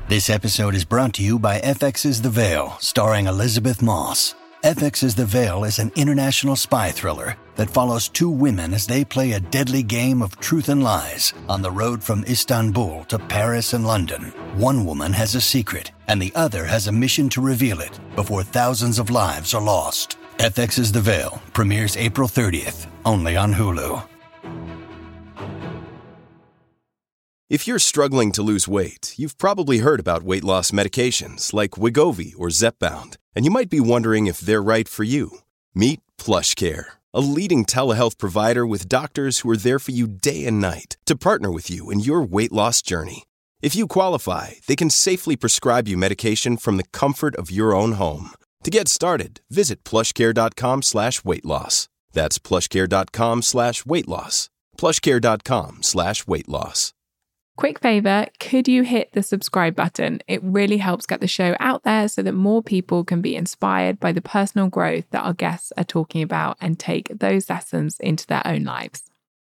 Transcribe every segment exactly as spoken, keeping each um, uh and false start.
This episode is brought to you by F X's The Veil, starring Elizabeth Moss. F X's The Veil is an international spy thriller that follows two women as they play a deadly game of truth and lies on the road from Istanbul to Paris and London. One woman has a secret, and the other has a mission to reveal it before thousands of lives are lost. F X's The Veil premieres April thirtieth, only on Hulu. If you're struggling to lose weight, you've probably heard about weight loss medications like Wegovy or Zepbound, and you might be wondering if they're right for you. Meet PlushCare, a leading telehealth provider with doctors who are there for you day and night to partner with you in your weight loss journey. If you qualify, they can safely prescribe you medication from the comfort of your own home. To get started, visit plushcare.com slash weight loss. That's plushcare.com slash weight loss. plushcare.com slash weight loss. Quick favour, could you hit the subscribe button? It really helps get the show out there so that more people can be inspired by the personal growth that our guests are talking about and take those lessons into their own lives.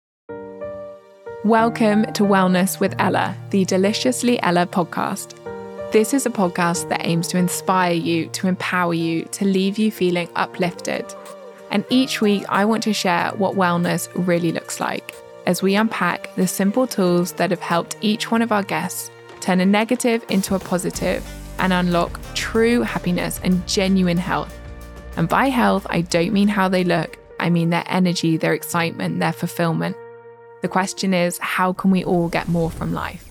Welcome to Wellness with Ella, the Deliciously Ella podcast. This is a podcast that aims to inspire you, to empower you, to leave you feeling uplifted. And each week I want to share what wellness really looks like, as we unpack the simple tools that have helped each one of our guests turn a negative into a positive and unlock true happiness and genuine health. And by health, I don't mean how they look, I mean their energy, their excitement, their fulfillment. The question is, how can we all get more from life?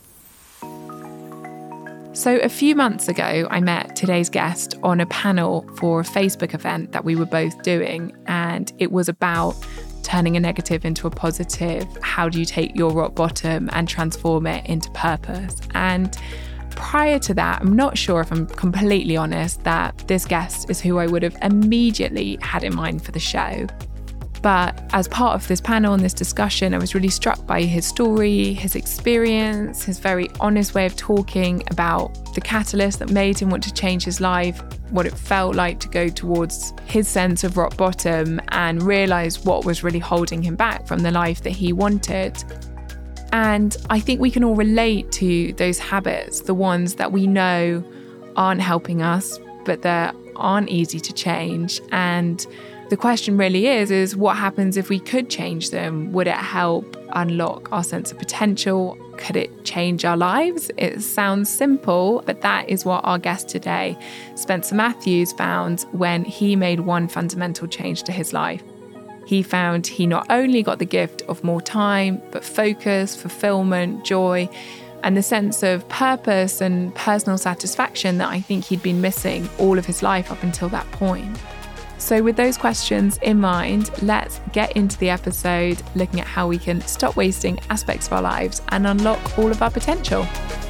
So a few months ago, I met today's guest on a panel for a Facebook event that we were both doing, and it was about turning a negative into a positive. How do you take your rock bottom and transform it into purpose? And prior to that, I'm not sure, if I'm completely honest, that this guest is who I would have immediately had in mind for the show. But as part of this panel and this discussion, I was really struck by his story, his experience, his very honest way of talking about the catalyst that made him want to change his life, what it felt like to go towards his sense of rock bottom and realise what was really holding him back from the life that he wanted. And I think we can all relate to those habits, the ones that we know aren't helping us, but that aren't easy to change. And the question really is, is what happens if we could change them? Would it help unlock our sense of potential? Could it change our lives? It sounds simple, but that is what our guest today, Spencer Matthews, found when he made one fundamental change to his life. He found he not only got the gift of more time, but focus, fulfillment, joy, and the sense of purpose and personal satisfaction that I think he'd been missing all of his life up until that point. So with those questions in mind, let's get into the episode looking at how we can stop wasting aspects of our lives and unlock all of our potential.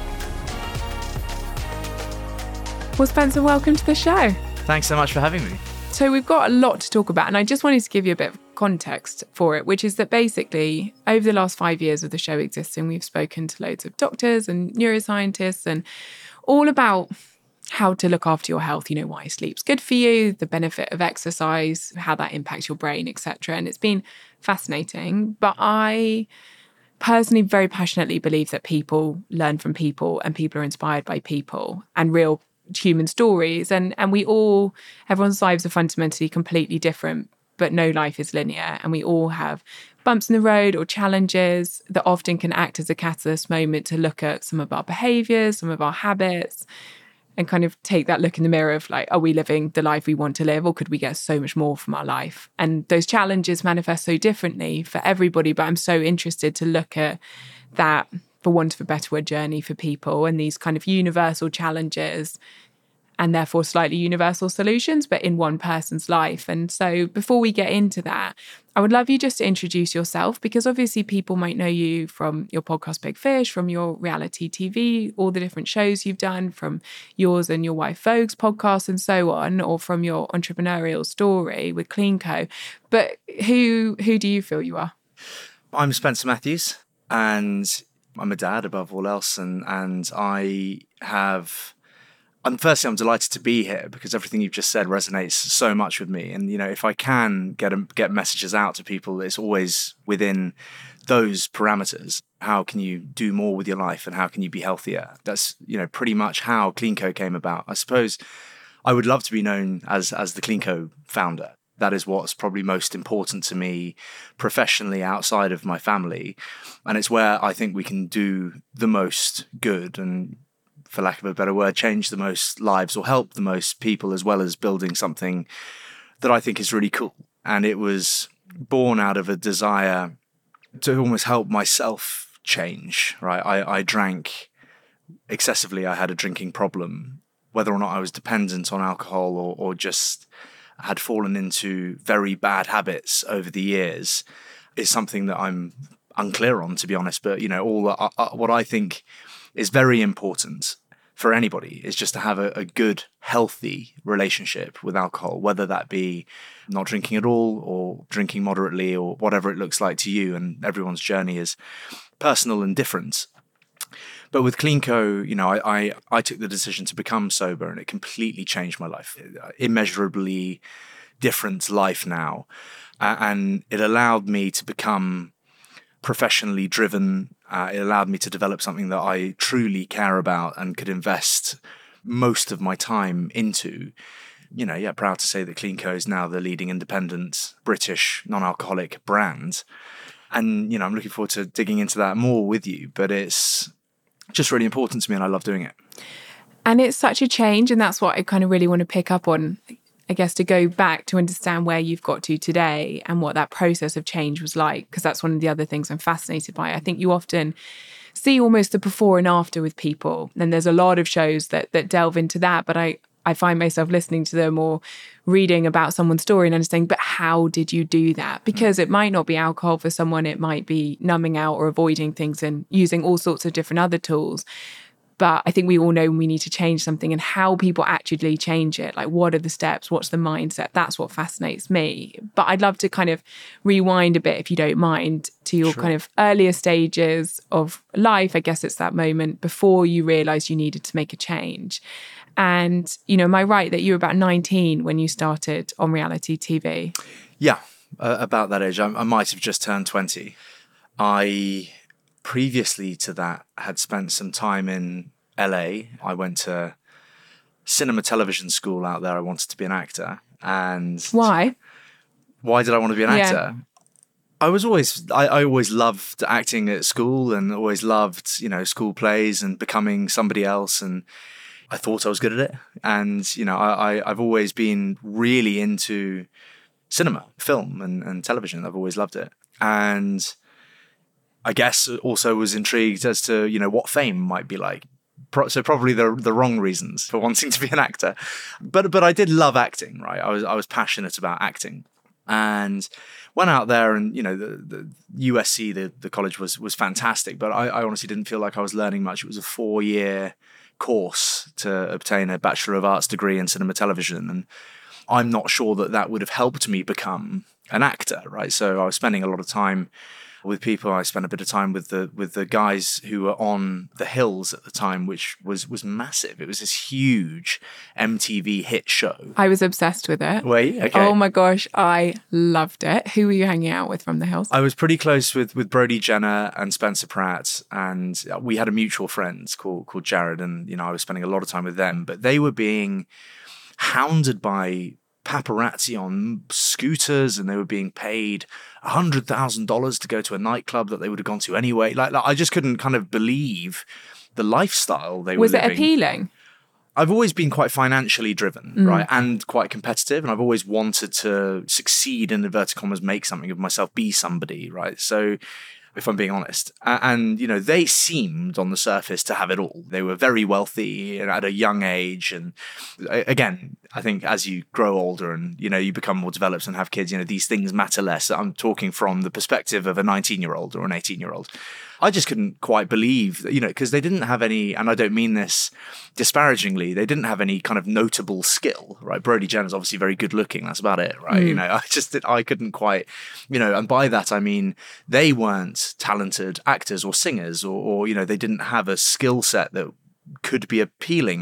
Well, Spencer, welcome to the show. Thanks so much for having me. So we've got a lot to talk about, and I just wanted to give you a bit of context for it, which is that basically over the last five years of the show existing, we've spoken to loads of doctors and neuroscientists and all about how to look after your health, you know, why sleep's good for you, the benefit of exercise, how that impacts your brain, et cetera. And it's been fascinating. But I personally very passionately believe that people learn from people and people are inspired by people and real human stories. And, and we all, everyone's lives are fundamentally completely different, but no life is linear. And we all have bumps in the road or challenges that often can act as a catalyst moment to look at some of our behaviors, some of our habits, and kind of take that look in the mirror of like, are we living the life we want to live, or could we get so much more from our life? And those challenges manifest so differently for everybody, but I'm so interested to look at that, for want of a better word, journey for people and these kind of universal challenges and therefore slightly universal solutions, but in one person's life. And so before we get into that, I would love you just to introduce yourself, because obviously people might know you from your podcast, Big Fish, from your reality T V, all the different shows you've done, from yours and your wife Vogue's podcast and so on, or from your entrepreneurial story with CleanCo. But who who do you feel you are? I'm Spencer Matthews, and I'm a dad above all else. And, and I have... I'm firstly, I'm delighted to be here because everything you've just said resonates so much with me. And, you know, if I can get a, get messages out to people, it's always within those parameters. How can you do more with your life and how can you be healthier? That's, you know, pretty much how CleanCo came about. I suppose I would love to be known as, as the CleanCo founder. That is what's probably most important to me professionally outside of my family. And it's where I think we can do the most good and, for lack of a better word, change the most lives or help the most people, as well as building something that I think is really cool. And it was born out of a desire to almost help myself change, right? I, I drank excessively. I had a drinking problem, whether or not I was dependent on alcohol or, or just had fallen into very bad habits over the years is something that I'm unclear on, to be honest. But, you know, all uh, uh, what I think is very important for anybody is just to have a, a good, healthy relationship with alcohol, whether that be not drinking at all or drinking moderately or whatever it looks like to you. And everyone's journey is personal and different. But with CleanCo, you know, I, I, I took the decision to become sober and it completely changed my life. Immeasurably different life now. Uh, and it allowed me to become professionally driven. Uh, it allowed me to develop something that I truly care about and could invest most of my time into. You know, yeah, proud to say that CleanCo is now the leading independent British non-alcoholic brand. And, you know, I'm looking forward to digging into that more with you, but it's just really important to me and I love doing it. And it's such a change, and that's what I kind of really want to pick up on, I guess, to go back to understand where you've got to today and what that process of change was like, because that's one of the other things I'm fascinated by. I think you often see almost the before and after with people, and there's a lot of shows that that delve into that, but I, I find myself listening to them or reading about someone's story and understanding, but how did you do that? Because it might not be alcohol for someone, it might be numbing out or avoiding things and using all sorts of different other tools. But I think we all know we need to change something, and how people actually change it. Like, what are the steps? What's the mindset? That's what fascinates me. But I'd love to kind of rewind a bit, if you don't mind, to your Sure. kind of earlier stages of life. I guess it's that moment before you realised you needed to make a change. And, you know, am I right that you were about nineteen when you started on reality T V? Yeah, uh, about that age. I, I might have just turned twenty. I... Previously to that, had spent some time in L A. I went to cinema television school out there. I wanted to be an actor. And Why? Why did I want to be an Yeah. actor? I was always, I, I always loved acting at school and always loved, you know, school plays and becoming somebody else. And I thought I was good at it. And, you know, I, I, I've always been really into cinema, film and, and television. I've always loved it. And I guess also was intrigued as to, you know, what fame might be like. Pro- so probably the the wrong reasons for wanting to be an actor. But but I did love acting, right? I was I was passionate about acting. And went out there and, you know, the, the U S C, the, the college was was fantastic, but I, I honestly didn't feel like I was learning much. It was a four-year course to obtain a Bachelor of Arts degree in cinema television. And I'm not sure that that would have helped me become an actor, right? So I was spending a lot of time with people. I spent a bit of time with the with the guys who were on The Hills at the time, which was was massive. It was this huge M T V hit show. I was obsessed with it. Were you? Okay. Oh my gosh, I loved it. Who were you hanging out with from The Hills? I was pretty close with with Brody Jenner and Spencer Pratt, and we had a mutual friend called called Jared, and you know I was spending a lot of time with them. But they were being hounded by paparazzi on scooters, and they were being paid a hundred thousand dollars to go to a nightclub that they would have gone to anyway. Like, like I just couldn't kind of believe the lifestyle they Was were it living. appealing? I've always been quite financially driven, mm. right, and quite competitive, and I've always wanted to succeed, in inverted commas, make something of myself, be somebody, right? So, if I'm being honest, and you know, they seemed on the surface to have it all. They were very wealthy at a young age, and again, I think as you grow older and you know you become more developed and have kids, you know, these things matter less. I'm talking from the perspective of a nineteen-year-old or an eighteen-year-old. I just couldn't quite believe that, you know, because they didn't have any, and I don't mean this disparagingly, they didn't have any kind of notable skill, right? Brody Jenner's obviously very good looking. That's about it, right? Mm. You know, I just, I couldn't quite, you know, and by that, I mean, they weren't talented actors or singers or, or you know, they didn't have a skill set that could be appealing.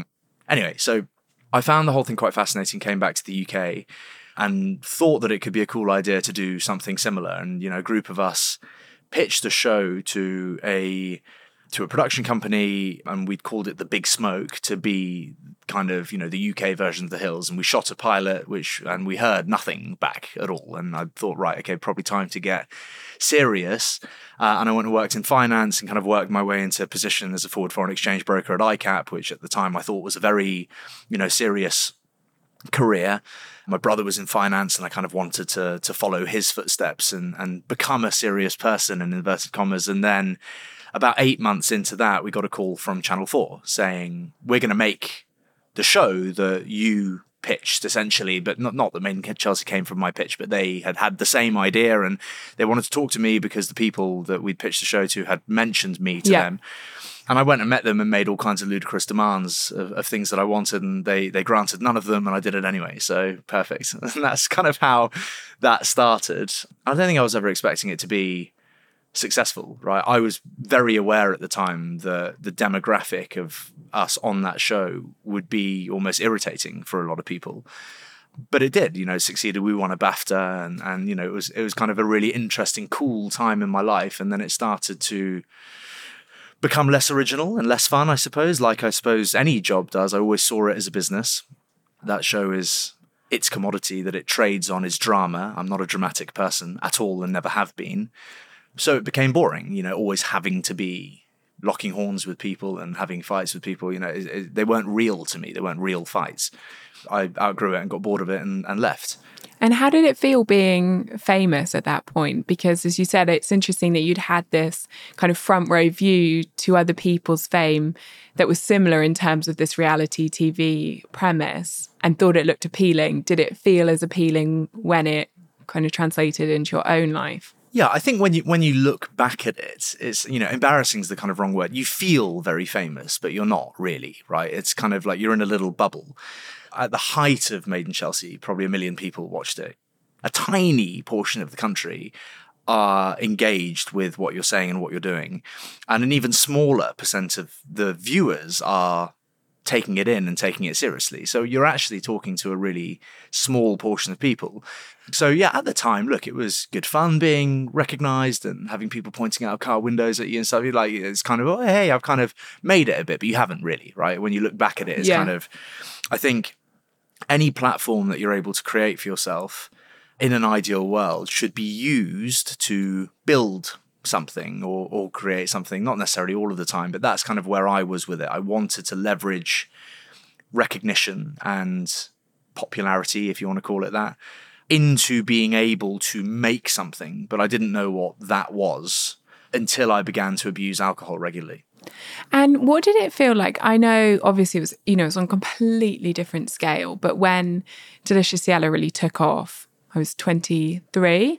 Anyway, so I found the whole thing quite fascinating, came back to the U K and thought that it could be a cool idea to do something similar. And, you know, a group of us pitched a show to a to a production company, and we'd called it The Big Smoke to be kind of, you know, the U K version of The Hills. And we shot a pilot, which, and we heard nothing back at all. And I thought, right, okay, probably time to get serious. Uh, and I went and worked in finance and kind of worked my way into a position as a forward foreign exchange broker at I CAP, which at the time I thought was a very, you know, serious career. My brother was in finance, and I kind of wanted to to follow his footsteps and and become a serious person, in inverted commas. And then about eight months into that, we got a call from Channel four saying, we're going to make the show that you pitched, essentially, but not, not that Made in Chelsea came from my pitch, but they had had the same idea, and they wanted to talk to me because the people that we'd pitched the show to had mentioned me to yeah. them. And I went and met them and made all kinds of ludicrous demands of, of things that I wanted, and they they granted none of them, and I did it anyway. So perfect. And that's kind of how that started. I don't think I was ever expecting it to be successful, right? I was very aware at the time that the demographic of us on that show would be almost irritating for a lot of people. But it did, you know, succeeded. We won a BAFTA, and, and you know, it was it was kind of a really interesting, cool time in my life. And then it started to become less original and less fun, I suppose, like I suppose any job does. I always saw it as a business. That show is its commodity that it trades on is drama. I'm not a dramatic person at all and never have been. So it became boring, you know, always having to be locking horns with people and having fights with people. You know, it, it, they weren't real to me. They weren't real fights. I outgrew it and got bored of it and, and left. And how did it feel being famous at that point? Because as you said, it's interesting that you'd had this kind of front row view to other people's fame that was similar in terms of this reality T V premise and thought it looked appealing. Did it feel as appealing when it kind of translated into your own life? Yeah, I think when you when you look back at it, it's, you know, embarrassing is the kind of wrong word. You feel very famous, but you're not really, right? It's kind of like you're in a little bubble. At the height of Made in Chelsea, probably a million people watched it. A tiny portion of the country are engaged with what you're saying and what you're doing. And an even smaller percent of the viewers are taking it in and taking it seriously. So you're actually talking to a really small portion of people. So yeah, at the time, look, it was good fun being recognized and having people pointing out of car windows at you and stuff. You're like, it's kind of, oh, hey, I've kind of made it a bit, but you haven't really, right? When you look back at it, it's yeah. kind of, I think any platform that you're able to create for yourself in an ideal world should be used to build something or, or create something, not necessarily all of the time, but that's kind of where I was with it. I wanted to leverage recognition and popularity, if you want to call it that, into being able to make something, but I didn't know what that was until I began to abuse alcohol regularly. And what did it feel like? I know obviously it was, you know, it was on a completely different scale, but when Delicious Yellow really took off, I was twenty-three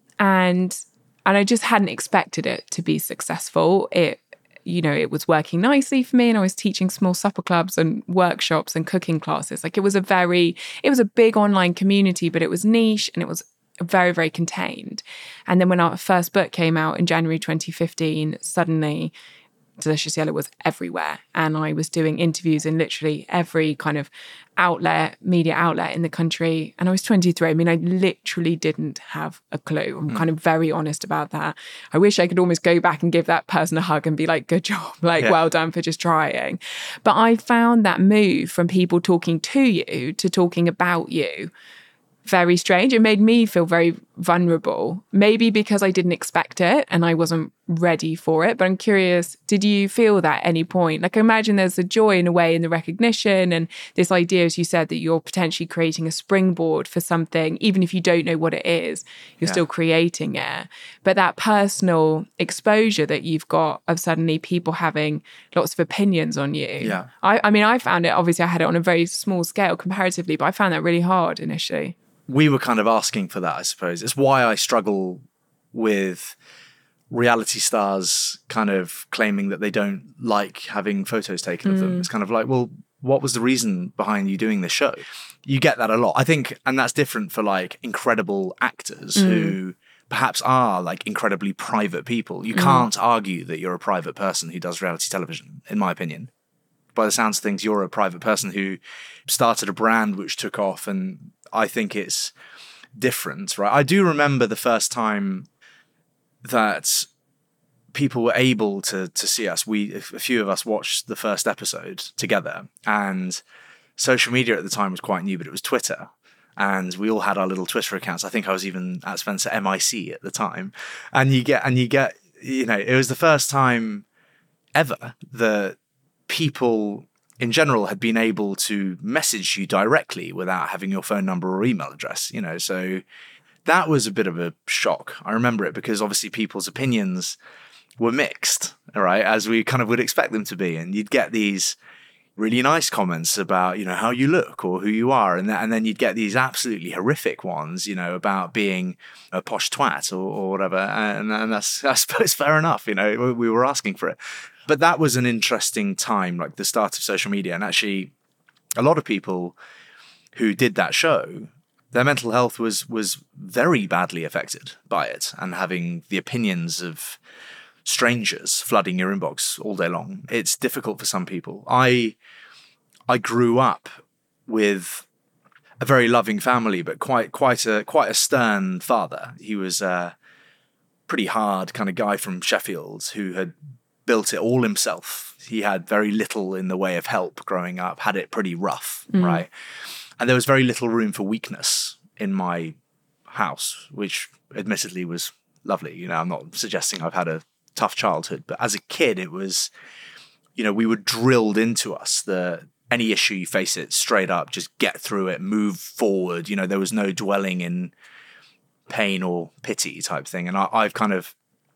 and and I just hadn't expected it to be successful. It, you know, it was working nicely for me and I was teaching small supper clubs and workshops and cooking classes. Like it was a very, it was a big online community, but it was niche and it was very, very contained. And then when our first book came out in January twenty fifteen, suddenly Delicious Yellow was everywhere. And I was doing interviews in literally every kind of outlet, media outlet in the country. And I was twenty-three. I mean, I literally didn't have a clue. I'm mm. kind of very honest about that. I wish I could almost go back and give that person a hug and be like, good job, like, yeah. well done for just trying. But I found that move from people talking to you to talking about you very strange. It made me feel very vulnerable, maybe because I didn't expect it and I wasn't ready for it. But I'm curious, did you feel that at any point? Like, I imagine there's a joy in a way in the recognition and this idea, as you said, that you're potentially creating a springboard for something, even if you don't know what it is, you're yeah. still creating it. But that personal exposure that you've got of suddenly people having lots of opinions on you. Yeah. I, I mean, I found it, obviously I had it on a very small scale comparatively, but I found that really hard initially. We were kind of asking for that, I suppose. It's why I struggle with reality stars kind of claiming that they don't like having photos taken mm. of them. It's kind of like, well, what was the reason behind you doing this show? You get that a lot. I think, and that's different for like incredible actors mm. who perhaps are like incredibly private people. You mm. can't argue that you're a private person who does reality television, in my opinion. by the sounds of things, you're a private person who started a brand which took off, and I think it's different, right? I do remember the first time that people were able to to see us. We, a few of us watched the first episode together, and social media at the time was quite new, but it was Twitter. And we all had our little Twitter accounts. I think I was even at Spencer M I C at the time. And you get, and you get, you know, it was the first time ever that people in general had been able to message you directly without having your phone number or email address, you know. So that was a bit of a shock. I remember it because obviously people's opinions were mixed, all right, as we kind of would expect them to be. And you'd get these really nice comments about, you know, how you look or who you are. And, that, and then you'd get these absolutely horrific ones, you know, about being a posh twat or, or whatever. And, and that's, I suppose, fair enough. You know, we were asking for it. But that was an interesting time, like the start of social media. And actually, a lot of people who did that show, their mental health was was very badly affected by it, and having the opinions of strangers flooding your inbox all day long. It's difficult for some people. I I grew up with a very loving family, but quite quite a quite a stern father. He was a pretty hard kind of guy from Sheffield who had built it all himself. He had very little in the way of help growing up, had it pretty rough, mm. right? And there was very little room for weakness in my house, which admittedly was lovely. You know, I'm not suggesting I've had a tough childhood, but as a kid, it was, you know, we were drilled into us that any issue, you face it straight up, just get through it, move forward. You know, there was no dwelling in pain or pity type thing. And I, I've kind of,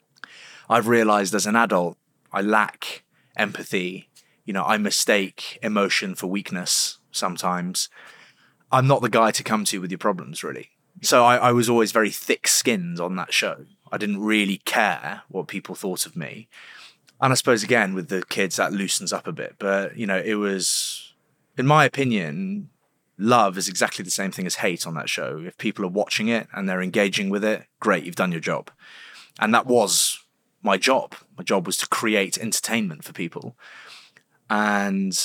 I've realized as an adult, I lack empathy. You know, I mistake emotion for weakness sometimes. I'm not the guy to come to with your problems, really. So I, I was always very thick-skinned on that show. I didn't really care what people thought of me. And I suppose, again, with the kids, that loosens up a bit. But, you know, it was, in my opinion, love is exactly the same thing as hate on that show. If people are watching it and they're engaging with it, great, you've done your job. And that was my job. My job was to create entertainment for people. And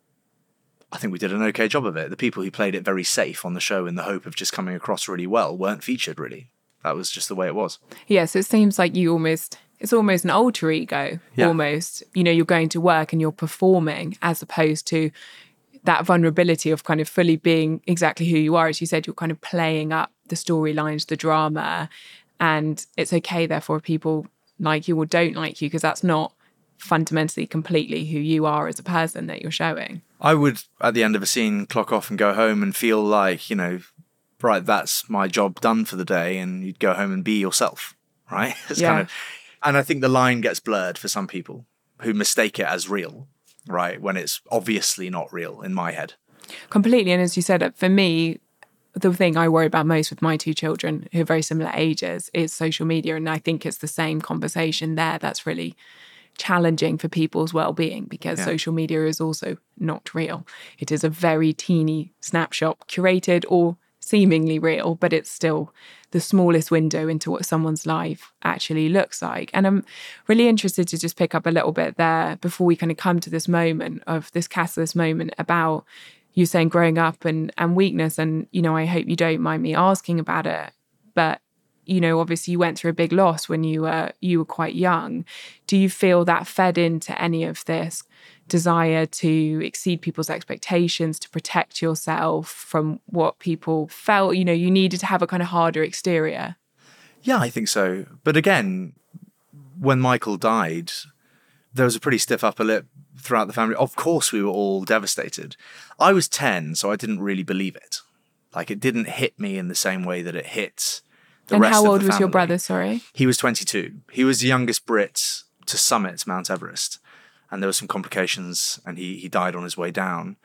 I think we did an okay job of it. The people who played it very safe on the show in the hope of just coming across really well weren't featured, really. That was just the way it was. Yeah, so it seems like you almost, it's almost an alter ego, yeah. almost. You know, you're going to work and you're performing as opposed to that vulnerability of kind of fully being exactly who you are. As you said, you're kind of playing up the storylines, the drama, and it's okay, therefore, if people like you or don't like you, because that's not fundamentally completely who you are as a person that you're showing. I would, at the end of a scene, clock off and go home and feel like, you know, right, that's my job done for the day, and you'd go home and be yourself, right? It's yeah. kind of, and I think the line gets blurred for some people who mistake it as real, right, when it's obviously not real in my head. Completely. And as you said, for me, the thing I worry about most with my two children, who are very similar ages, is social media. And I think it's the same conversation there that's really challenging for people's well-being, because yeah. social media is also not real. It is a very teeny snapshot, curated or seemingly real, but it's still the smallest window into what someone's life actually looks like. And I'm really interested to just pick up a little bit there before we kind of come to this moment of this catalyst moment about you saying growing up and, and weakness. And, you know, I hope you don't mind me asking about it, but, you know, obviously you went through a big loss when you were, you were quite young. Do you feel that fed into any of this desire to exceed people's expectations, to protect yourself from what people felt, you know, you needed to have a kind of harder exterior? Yeah, I think so. But again, when Michael died, there was a pretty stiff upper lip throughout the family. Of course, we were all devastated. I was ten, so I didn't really believe it. Like, it didn't hit me in the same way that it hit the and rest of the family. And how old was your brother, sorry? He was twenty-two. He was the youngest Brit to summit Mount Everest. And there were some complications, and he he died on his way down.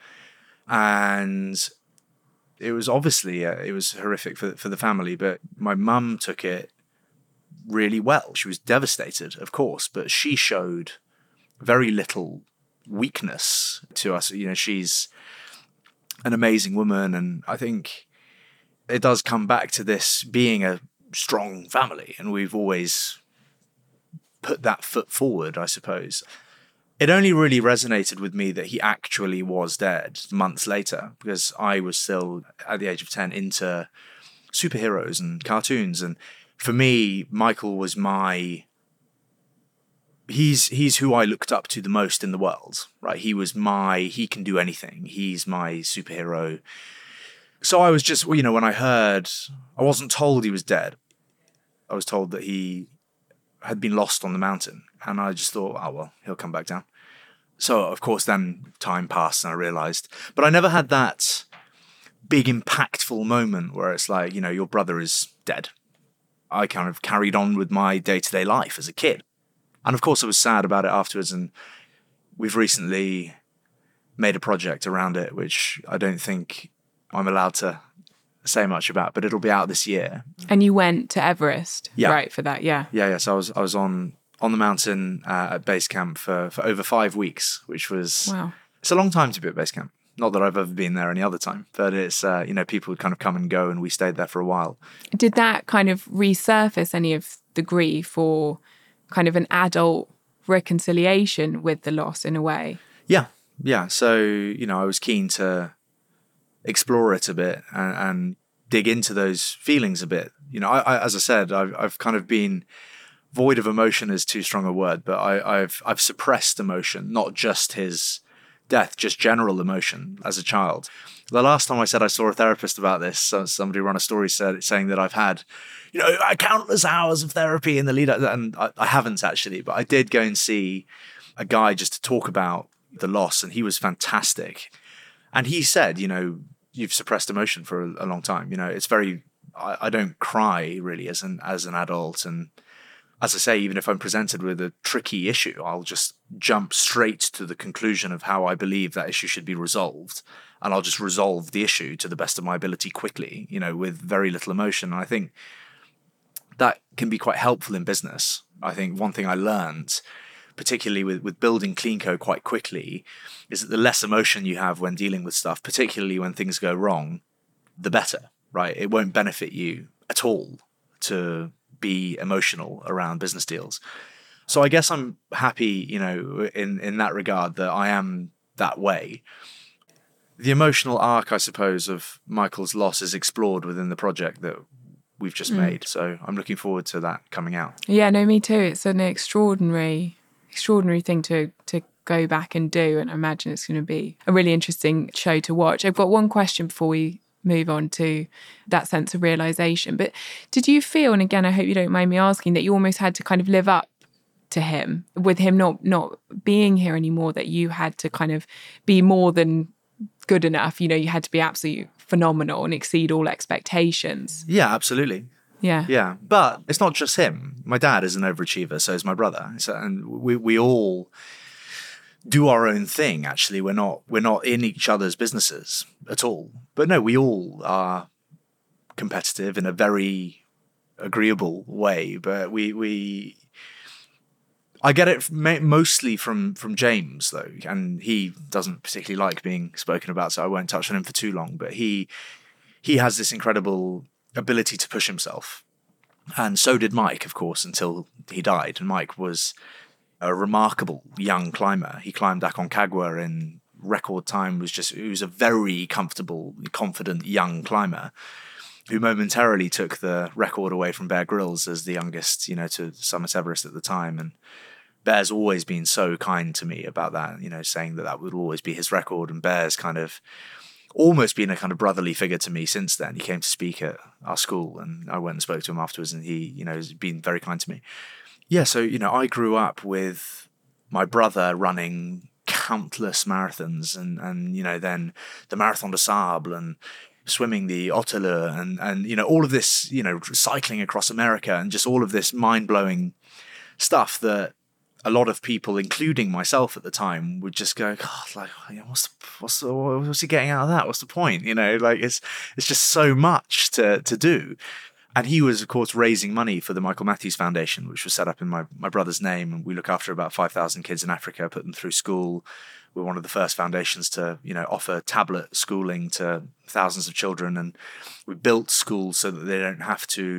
And it was obviously, uh, it was horrific for, for the family, but my mum took it really well. She was devastated, of course, but she showed very little weakness to us. You know, she's an amazing woman, and I think it does come back to this being a strong family, and we've always put that foot forward, I suppose. it only really resonated with me that he actually was dead months later, because I was still, at the age of ten, into superheroes and cartoons. And for me, Michael was my... He's he's who I looked up to the most in the world, right? He was my... He can do anything. He's my superhero. So I was just, you know, when I heard... I wasn't told he was dead. I was told that he had been lost on the mountain. And I just thought, oh, well, he'll come back down. So, of course, then time passed and I realised. But I never had that big, impactful moment where it's like, you know, your brother is dead. I kind of carried on with my day-to-day life as a kid. And, of course, I was sad about it afterwards. And we've recently made a project around it, which I don't think I'm allowed to say much about, but it'll be out this year. And you went to Everest, yeah. right, for that, yeah. Yeah, yeah. So I was I was on on the mountain uh, at base camp for, for over five weeks, which was... Wow. It's a long time to be at base camp. Not that I've ever been there any other time, but it's, uh, you know, people would kind of come and go and we stayed there for a while. Did that kind of resurface any of the grief or kind of an adult reconciliation with the loss in a way? Yeah, yeah. So, you know, I was keen to explore it a bit and, and dig into those feelings a bit. You know, I, I, as I said, I've, I've kind of been void of emotion is too strong a word, but I, I've I've suppressed emotion, not just his death, just general emotion as a child. The last time I said I saw a therapist about this, somebody ran a story said, saying that I've had, you know, countless hours of therapy in the lead up, and I, I haven't actually, but I did go and see a guy just to talk about the loss, and he was fantastic. And he said, you know, you've suppressed emotion for a, a long time. You know, it's very, I, I don't cry really as an as an adult. And as I say, even if I'm presented with a tricky issue, I'll just jump straight to the conclusion of how I believe that issue should be resolved. And I'll just resolve the issue to the best of my ability quickly, you know, with very little emotion. And I think that can be quite helpful in business. I think one thing I learned, particularly with, with building CleanCo quite quickly, is that the less emotion you have when dealing with stuff, particularly when things go wrong, the better, right? It won't benefit you at all to be emotional around business deals. So I guess I'm happy, you know, in, in that regard that I am that way. The emotional arc, I suppose, of Michael's loss is explored within the project that we've just mm. made. So I'm looking forward to that coming out. Yeah, no, me too. It's an extraordinary, extraordinary thing to to go back and do. And I imagine it's going to be a really interesting show to watch. I've got one question before we move on to that sense of realisation. But did you feel, and again, I hope you don't mind me asking, that you almost had to kind of live up to him, with him not not being here anymore, that you had to kind of be more than good enough? You know, you had to be absolutely phenomenal and exceed all expectations. Yeah, absolutely. Yeah. Yeah. But it's not just him. My dad is an overachiever, so is my brother. So, and we we all do our own thing, actually. We're not we're not in each other's businesses at all. But no, we all are competitive in a very agreeable way. But we we I get it mostly from from James, though, and he doesn't particularly like being spoken about, so I won't touch on him for too long. But he he has this incredible ability to push himself, and so did Mike, of course, until he died. And Mike was a remarkable young climber. He climbed Aconcagua in record time. Was just he was a very comfortable, confident young climber who momentarily took the record away from Bear Grylls as the youngest, you know, to Summit Everest at the time. And Bear's always been so kind to me about that, you know, saying that that would always be his record. And Bear's kind of almost been a kind of brotherly figure to me since then. He came to speak at our school and I went and spoke to him afterwards, and he, you know, has been very kind to me. Yeah, so, you know, I grew up with my brother running countless marathons and, and you know, then the Marathon des Sables and swimming the Oteleur and, and, you know, all of this, you know, cycling across America and just all of this mind-blowing stuff that a lot of people, including myself at the time, would just go, God, like, what's the, what's the, what's he getting out of that? What's the point? You know, like it's it's just so much to to do. And he was, of course, raising money for the Michael Matthews Foundation, which was set up in my, my brother's name. And we look after about five thousand kids in Africa, put them through school. We're one of the first foundations to, you know, offer tablet schooling to thousands of children. And we built schools so that they don't have to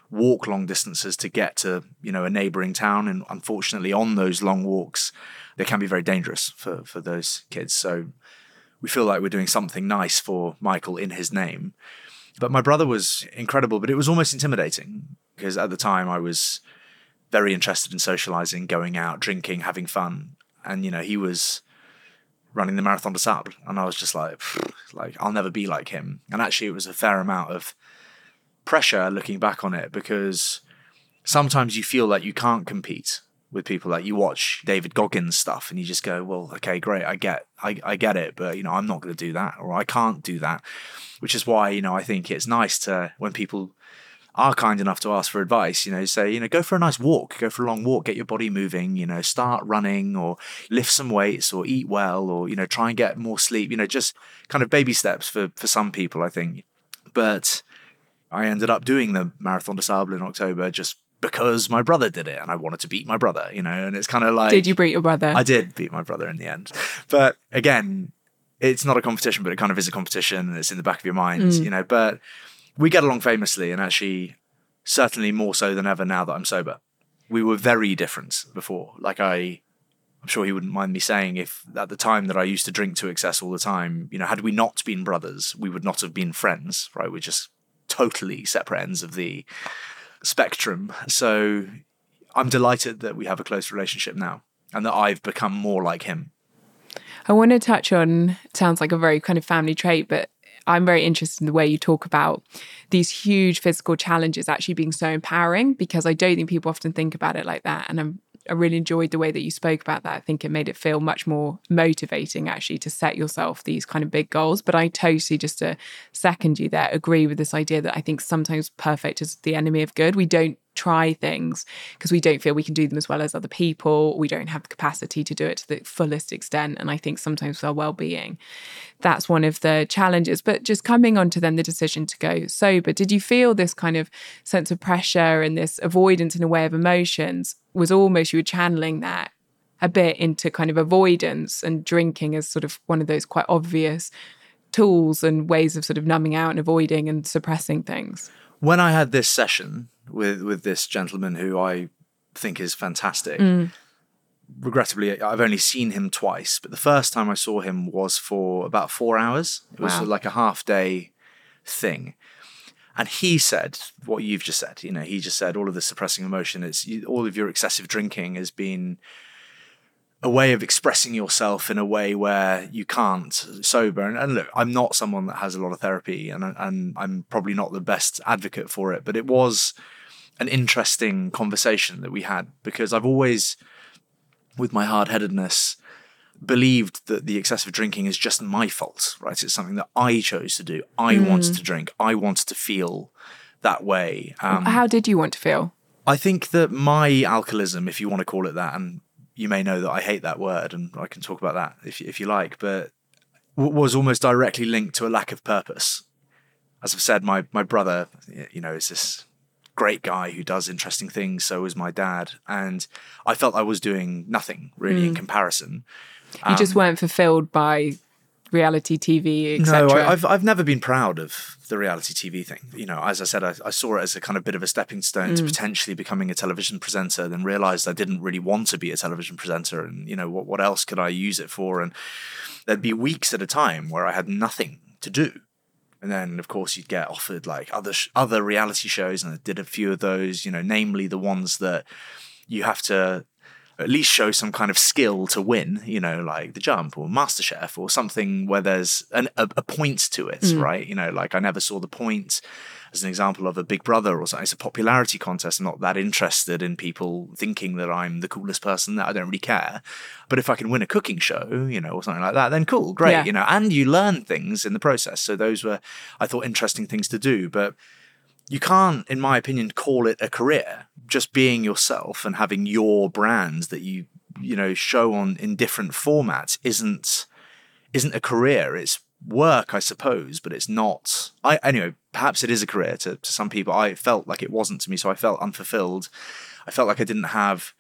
walk long distances to get to, you know, a neighboring town. And unfortunately, on those long walks, they can be very dangerous for, for those kids. So we feel like we're doing something nice for Michael in his name. But my brother was incredible, but it was almost intimidating because at the time I was very interested in socializing, going out, drinking, having fun. And, you know, he was running the Marathon des Sables. And I was just like, like, I'll never be like him. And actually it was a fair amount of pressure looking back on it, because sometimes you feel like you can't compete with people. Like you watch David Goggins stuff and you just go, well, okay, great. I get, I, I get it, but you know, I'm not going to do that, or I can't do that, which is why, you know, I think it's nice to, when people are kind enough to ask for advice, you know, say, you know, go for a nice walk, go for a long walk, get your body moving, you know, start running or lift some weights or eat well, or, you know, try and get more sleep, you know, just kind of baby steps for, for some people, I think. But I ended up doing the Marathon des Sables in October just because my brother did it and I wanted to beat my brother, you know, and it's kind of like... Did you beat your brother? I did beat my brother in the end. But again, it's not a competition, but it kind of is a competition and it's in the back of your mind, mm. you know, but we get along famously, and actually certainly more so than ever now that I'm sober. We were very different before. Like I, I'm sure he wouldn't mind me saying, if at the time that I used to drink to excess all the time, you know, had we not been brothers, we would not have been friends, right? We're just totally separate ends of the spectrum. So I'm delighted that we have a close relationship now and that I've become more like him. I want to touch on, sounds like a very kind of family trait, but I'm very interested in the way you talk about these huge physical challenges actually being so empowering, because I don't think people often think about it like that. And I'm, I really enjoyed the way that you spoke about that. I think it made it feel much more motivating actually to set yourself these kind of big goals. But I totally, just to second you there, agree with this idea that I think sometimes perfect is the enemy of good. We don't try things because we don't feel we can do them as well as other people. We don't have the capacity to do it to the fullest extent. And I think sometimes with our well-being, that's one of the challenges. But just coming on to then the decision to go sober, did you feel this kind of sense of pressure and this avoidance in a way of emotions was almost, you were channeling that a bit into kind of avoidance, and drinking as sort of one of those quite obvious tools and ways of sort of numbing out and avoiding and suppressing things? When I had this session with with this gentleman who I think is fantastic, mm. regrettably, I've only seen him twice, but the first time I saw him was for about four hours. It was wow. like a half day thing. And he said what you've just said. You know, he just said all of the suppressing emotion, it's all of your excessive drinking has been a way of expressing yourself in a way where you can't sober. And, and look, I'm not someone that has a lot of therapy, and, and I'm probably not the best advocate for it, but it was an interesting conversation that we had, because I've always, with my hard-headedness, believed that the excessive drinking is just my fault, right? It's something that I chose to do. I mm. wanted to drink. I wanted to feel that way. Um, How did you want to feel? I think that my alcoholism, if you want to call it that, and you may know that I hate that word, and I can talk about that if, if you like, but w- was almost directly linked to a lack of purpose. As I've said, my my brother, you know, is this great guy who does interesting things. So is my dad. And I felt I was doing nothing really mm. in comparison. You um, just weren't fulfilled by reality T V, et cetera. No, I, I've I've never been proud of the reality T V thing. You know, as I said, I, I saw it as a kind of bit of a stepping stone mm. to potentially becoming a television presenter, then realized I didn't really want to be a television presenter. And, you know, what, what else could I use it for? And there'd be weeks at a time where I had nothing to do. And then, of course, you'd get offered like other sh- other reality shows, and I did a few of those, you know, namely the ones that you have to at least show some kind of skill to win, you know, like The Jump or MasterChef or something where there's an, a, a point to it, mm. right? You know, like I never saw the point as an example of a Big Brother or something. It's a popularity contest. I'm not that interested in people thinking that I'm the coolest person. That I don't really care. But if I can win a cooking show, you know, or something like that, then cool, great, yeah. you know, and you learn things in the process. So those were, I thought, interesting things to do. But you can't, in my opinion, call it a career. Just being yourself and having your brands that you, you know, show on in different formats isn't isn't a career. It's work, I suppose, but it's not. I anyway, perhaps it is a career to, to some people. I felt like it wasn't to me, so I felt unfulfilled. I felt like I didn't have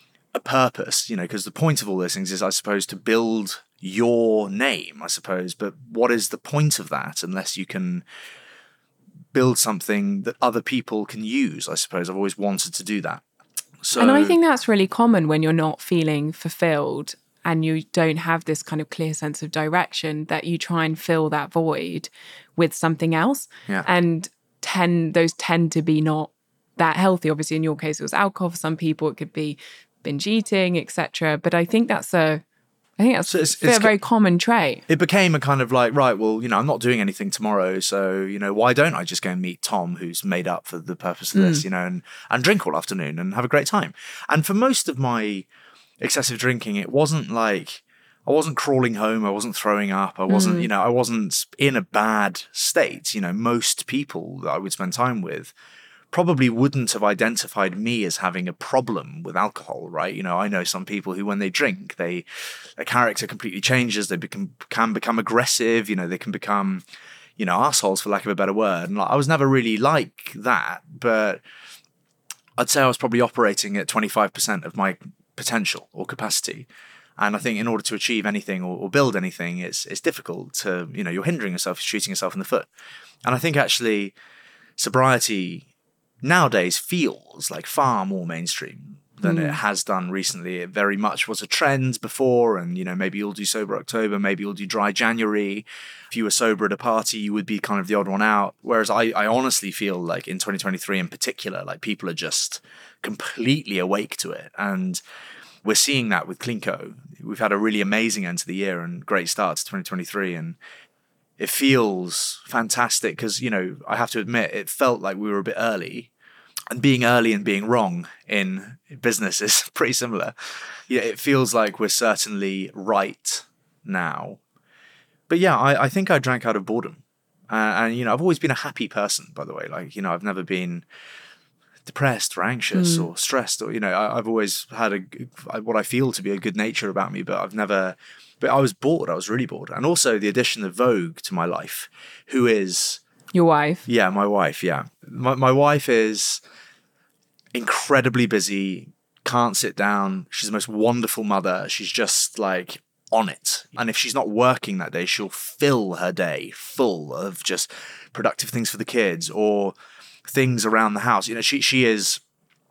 a purpose, you know, because the point of all those things is, I suppose, to build your name, I suppose. But what is the point of that unless you can build something that other people can use, I suppose. I've always wanted to do that. So, and I think that's really common when you're not feeling fulfilled and you don't have this kind of clear sense of direction, that you try and fill that void with something else. Yeah. And tend those tend to be not that healthy. Obviously, in your case, it was alcohol. For some people, it could be binge eating, et cetera. But I think that's a I think that's so it's, it's, a very common trait. It became a kind of like, right, well, you know, I'm not doing anything tomorrow, so, you know, why don't I just go and meet Tom, who's made up for the purpose of this, mm. you know, and, and drink all afternoon and have a great time. And for most of my excessive drinking, it wasn't like, I wasn't crawling home, I wasn't throwing up, I wasn't, mm. you know, I wasn't in a bad state. You know, most people that I would spend time with probably wouldn't have identified me as having a problem with alcohol, right? You know, I know some people who, when they drink, they their character completely changes. They become can become aggressive. You know, they can become, you know, assholes, for lack of a better word. And like, I was never really like that, but I'd say I was probably operating at twenty-five percent of my potential or capacity. And I think in order to achieve anything or, or build anything, it's it's difficult to, you know, you're hindering yourself, shooting yourself in the foot. And I think actually sobriety nowadays feels like far more mainstream than mm. it has done recently. It very much was a trend before, and, you know, maybe you'll do Sober October, maybe you'll do Dry January. If you were sober at a party, you would be kind of the odd one out. Whereas I, I honestly feel like in twenty twenty-three in particular, like people are just completely awake to it. And we're seeing that with Cleanco. We've had a really amazing end to the year and great start to twenty twenty-three. And it feels fantastic because, you know, I have to admit, it felt like we were a bit early. And being early and being wrong in business is pretty similar. Yeah, it feels like we're certainly right now. But yeah, I, I think I drank out of boredom. Uh, and, you know, I've always been a happy person, by the way. Like, you know, I've never been depressed or anxious mm. or stressed, or, you know, I, I've always had a what I feel to be a good nature about me, but I've never... But I was bored. I was really bored. And also the addition of Vogue to my life, who is... Your wife? Yeah, my wife, yeah. My, my wife is incredibly busy, can't sit down. She's the most wonderful mother. She's just like on it. And if she's not working that day, she'll fill her day full of just productive things for the kids or things around the house. You know, she she is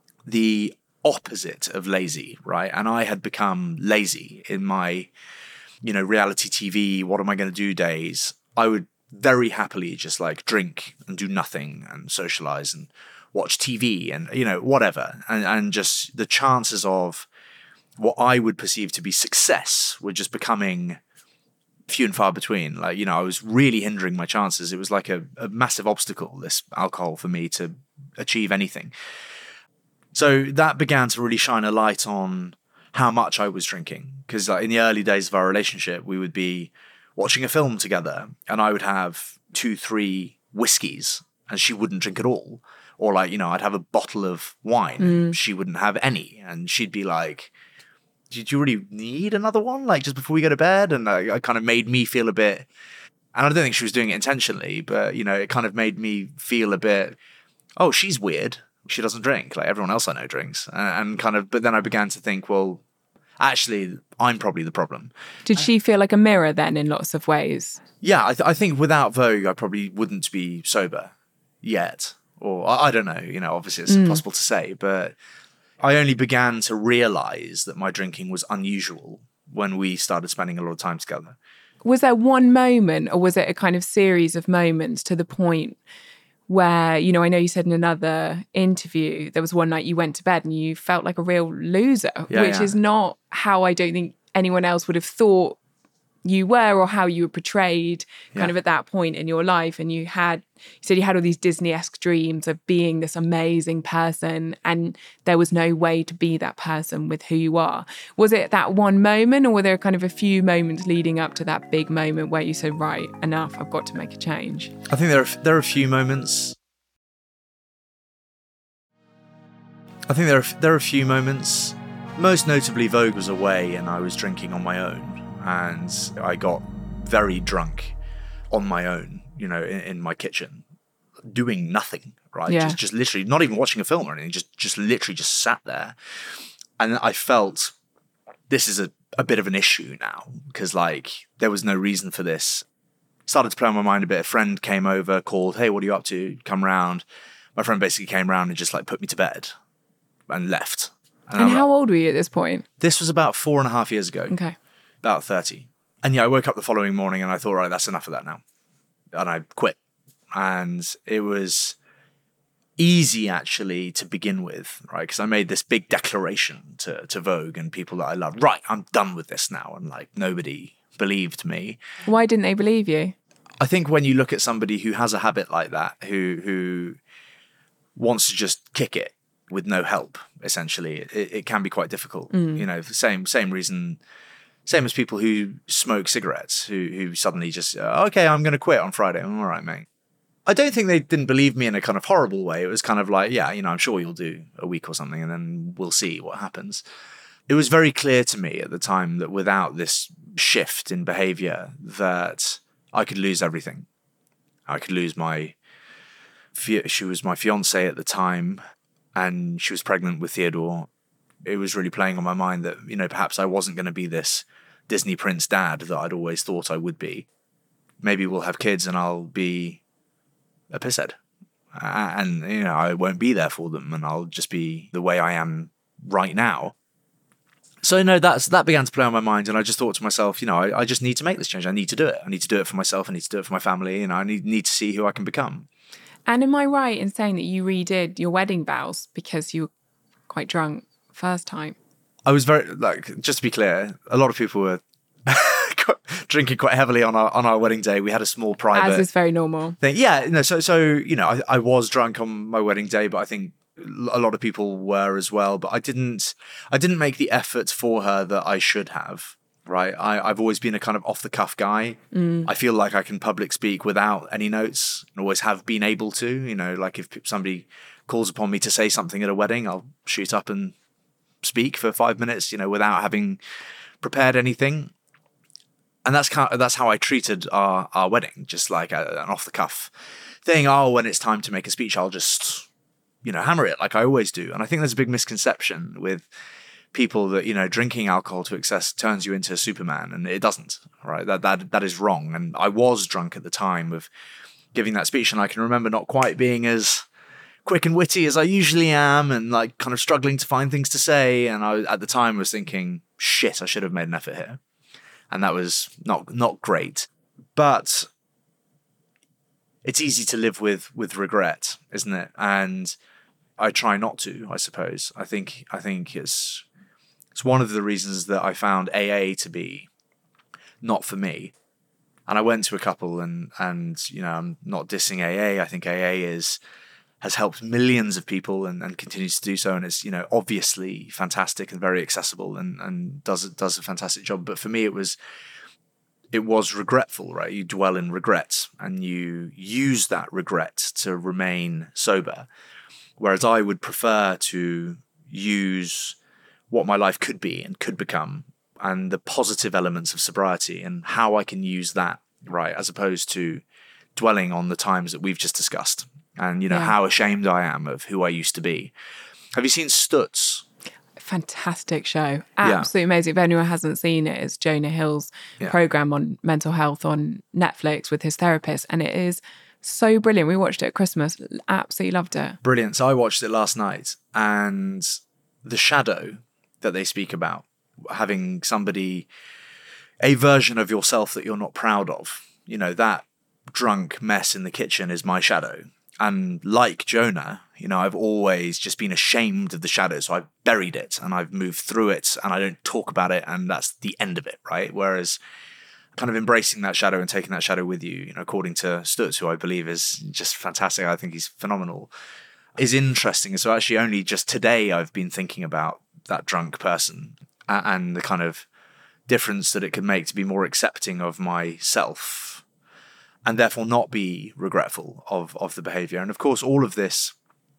the opposite of lazy, right? And I had become lazy in my... you know, reality T V, what am I going to do days. I would very happily just like drink and do nothing and socialize and watch T V and, you know, whatever. And, and just the chances of what I would perceive to be success were just becoming few and far between. Like, you know, I was really hindering my chances. It was like a, a massive obstacle, this alcohol, for me to achieve anything. So that began to really shine a light on how much I was drinking. Because like, in the early days of our relationship, we would be watching a film together and I would have two, three whiskeys and she wouldn't drink at all. Or like, you know, I'd have a bottle of wine mm. and she wouldn't have any. And she'd be like, did you really need another one? Like just before we go to bed? And uh, it kind of made me feel a bit, and I don't think she was doing it intentionally, but, you know, it kind of made me feel a bit, oh, she's weird. She doesn't drink. Like everyone else I know drinks. And, and kind of, but then I began to think, well, actually, I'm probably the problem. Did she feel like a mirror then in lots of ways? Yeah, I, th- I think without Vogue, I probably wouldn't be sober yet. Or I, I don't know, you know, obviously it's mm. impossible to say, but I only began to realize that my drinking was unusual when we started spending a lot of time together. Was there one moment or was it a kind of series of moments to the point where, you know, I know you said in another interview, there was one night you went to bed and you felt like a real loser, yeah, which yeah. is not how I don't think anyone else would have thought you were or how you were portrayed kind yeah. of at that point in your life. And you had, you said you had all these Disney-esque dreams of being this amazing person and there was no way to be that person with who you are. Was it that one moment or were there kind of a few moments leading up to that big moment where you said, right, enough, I've got to make a change? I think there are, there are a few moments. I think there are, there are a few moments. Most notably, Vogue was away and I was drinking on my own. And I got very drunk on my own, you know, in, in my kitchen, doing nothing, right? Yeah. Just, just literally, not even watching a film or anything, just, just literally just sat there. And I felt this is a, a bit of an issue now because, like, there was no reason for this started to play on my mind a bit. A friend came over, called, hey, what are you up to? Come round. My friend basically came round and just like put me to bed and left. And, and how like, old were you at this point? This was about four and a half years ago. Okay. About thirty. And yeah, I woke up the following morning and I thought, right, that's enough of that now. And I quit. And it was easy actually to begin with, right? Because I made this big declaration to, to Vogue and people that I loved. Right, I'm done with this now. And like nobody believed me. Why didn't they believe you? I think when you look at somebody who has a habit like that, who who wants to just kick it with no help, essentially, it, it can be quite difficult. Mm. You know, same same reason, same as people who smoke cigarettes, who who suddenly just, uh, okay, I'm going to quit on Friday. I'm all right, mate. I don't think they didn't believe me in a kind of horrible way. It was kind of like, yeah, you know, I'm sure you'll do a week or something and then we'll see what happens. It was very clear to me at the time that without this shift in behavior that I could lose everything. I could lose my, she was my fiance at the time and she was pregnant with Theodore. It was really playing on my mind that, you know, perhaps I wasn't going to be this Disney Prince dad that I'd always thought I would be. Maybe we'll have kids and I'll be a pisshead. Uh, and, you know, I won't be there for them and I'll just be the way I am right now. So, no, that's that began to play on my mind. And I just thought to myself, you know, I, I just need to make this change. I need to do it. I need to do it for myself. I need to do it for my family. You know, I need, need to see who I can become. And am I right in saying that you redid your wedding vows because you were quite drunk first time? I was very, like, just to be clear, a lot of people were drinking quite heavily on our on our wedding day. We had a small private, as is very normal thing. Yeah, no. So so you know, I, I was drunk on my wedding day, but I think a lot of people were as well. But I didn't I didn't make the effort for her that I should have. Right. I I've always been a kind of off the cuff guy. Mm. I feel like I can public speak without any notes, and always have been able to. You know, like if somebody calls upon me to say something at a wedding, I'll shoot up and speak for five minutes. You know, without having prepared anything. And that's kind of, that's how I treated our, our wedding, just like a, an off-the-cuff thing. Oh, when it's time to make a speech, I'll just, you know, hammer it like I always do. And I think there's a big misconception with people that, you know, drinking alcohol to excess turns you into a Superman, and it doesn't, right? That that that is wrong. And I was drunk at the time of giving that speech, and I can remember not quite being as quick and witty as I usually am, and like kind of struggling to find things to say. And I, at the time, was thinking, shit, I should have made an effort here. And that was not not great. But it's easy to live with with regret, isn't it? And I try not to, I suppose. I think I think it's it's one of the reasons that I found A A to be not for me. And I went to a couple and and you know, I'm not dissing A A. I think A A is has helped millions of people and, and continues to do so, and it's, you know, obviously fantastic and very accessible and, and does does a fantastic job. But for me, it was it was regretful, right? You dwell in regrets and you use that regret to remain sober, whereas I would prefer to use what my life could be and could become, and the positive elements of sobriety and how I can use that, right, as opposed to dwelling on the times that we've just discussed. And, you know, yeah. how ashamed I am of who I used to be. Have you seen Stutz? Fantastic show. Absolutely yeah. amazing. If anyone hasn't seen it, it's Jonah Hill's yeah. program on mental health on Netflix with his therapist. And it is so brilliant. We watched it at Christmas. Absolutely loved it. Brilliant. So I watched it last night. And the shadow that they speak about, having somebody, a version of yourself that you're not proud of, you know, that drunk mess in the kitchen is my shadow. And like Jonah, you know, I've always just been ashamed of the shadow. So I've buried it and I've moved through it and I don't talk about it. And that's the end of it, right? Whereas kind of embracing that shadow and taking that shadow with you, you know, according to Stutz, who I believe is just fantastic. I think he's phenomenal, is interesting. And so actually only just today I've been thinking about that drunk person and the kind of difference that it could make to be more accepting of myself, and therefore not be regretful of, of the behaviour. And of course, all of this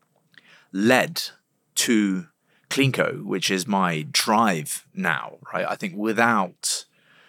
led to CleanCo, which is my drive now, right? I think without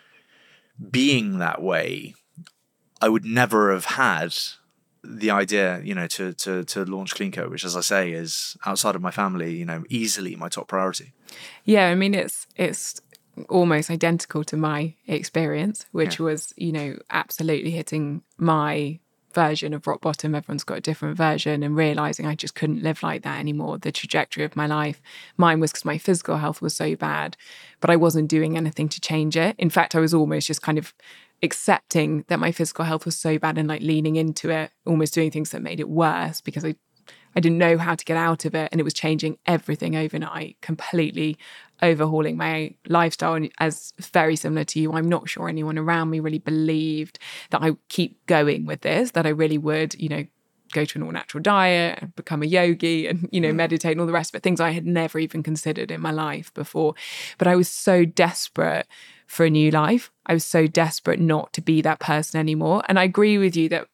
being that way, I would never have had the idea, you know, to to to launch CleanCo, which, as I say, is outside of my family, you know, easily my top priority. Yeah, I mean, it's it's almost identical to my experience, which Yeah. was, you know, absolutely hitting my version of rock bottom. Everyone's got a different version, and realizing I just couldn't live like that anymore. The trajectory of my life, mine was because my physical health was so bad, but I wasn't doing anything to change it. In fact, I was almost just kind of accepting that my physical health was so bad and like leaning into it, almost doing things that made it worse because I I didn't know how to get out of it. And it was changing everything overnight, completely overhauling my lifestyle. And as very similar to you, I'm not sure anyone around me really believed that I would keep going with this, that I really would, you know, go to an all-natural diet and become a yogi and, you know, meditate and all the rest of it, things I had never even considered in my life before. But I was so desperate for a new life. I was so desperate not to be that person anymore. And I agree with you that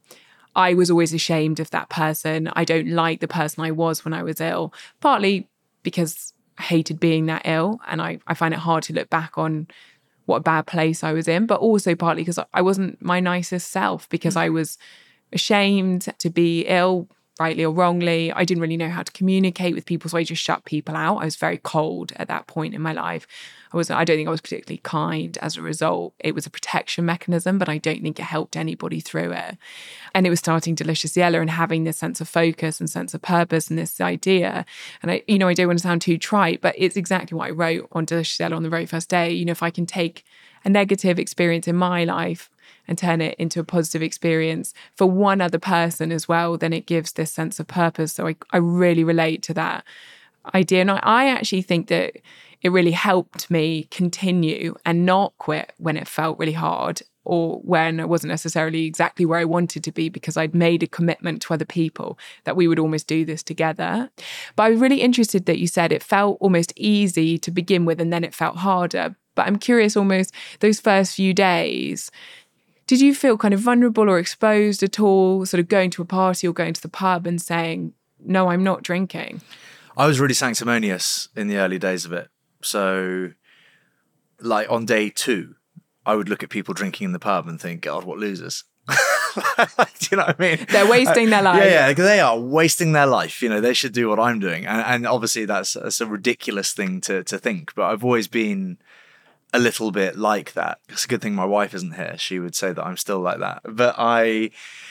I was always ashamed of that person. I don't like the person I was when I was ill, partly because I hated being that ill. And I, I find it hard to look back on what a bad place I was in, but also partly because I wasn't my nicest self, because I was ashamed to be ill, rightly or wrongly. I didn't really know how to communicate with people, so I just shut people out. I was very cold at that point in my life. I was I don't think I was particularly kind as a result. It was a protection mechanism, but I don't think it helped anybody through it. And it was starting Delicious Yellow and having this sense of focus and sense of purpose and this idea. And I, you know, I don't want to sound too trite, but it's exactly what I wrote on Delicious Yellow on the very first day. You know, if I can take a negative experience in my life and turn it into a positive experience for one other person as well, then it gives this sense of purpose. So I, I really relate to that idea. And I, I actually think that it really helped me continue and not quit when it felt really hard or when I wasn't necessarily exactly where I wanted to be, because I'd made a commitment to other people that we would almost do this together. But I was really interested that you said it felt almost easy to begin with and then it felt harder. But I'm curious, almost those first few days, did you feel kind of vulnerable or exposed at all, sort of going to a party or going to the pub and saying, no, I'm not drinking? I was really sanctimonious in the early days of it. So, like on day two, I would look at people drinking in the pub and think, God, what losers. Do you know what I mean? They're wasting their life. Yeah, yeah, they are wasting their life. You know, they should do what I'm doing. And, and obviously that's, that's a ridiculous thing to, to think. But I've always been a little bit like that. It's a good thing my wife isn't here. She would say that I'm still like that. But I...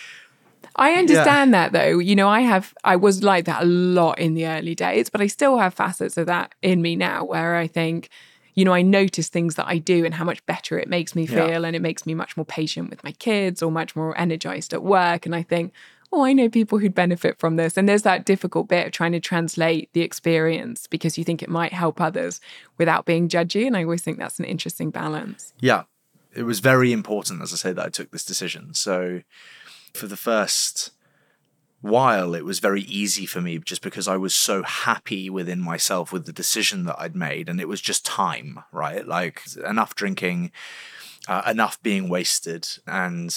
I understand yeah. that though. You know, I have, I was like that a lot in the early days, but I still have facets of that in me now where I think, you know, I notice things that I do and how much better it makes me feel. Yeah. And it makes me much more patient with my kids or much more energized at work. And I think, oh, I know people who'd benefit from this. And there's that difficult bit of trying to translate the experience because you think it might help others without being judgy. And I always think that's an interesting balance. Yeah, it was very important, as I say, that I took this decision. So for the first while, it was very easy for me just because I was so happy within myself with the decision that I'd made. And it was just time, right? Like enough drinking, uh, enough being wasted. And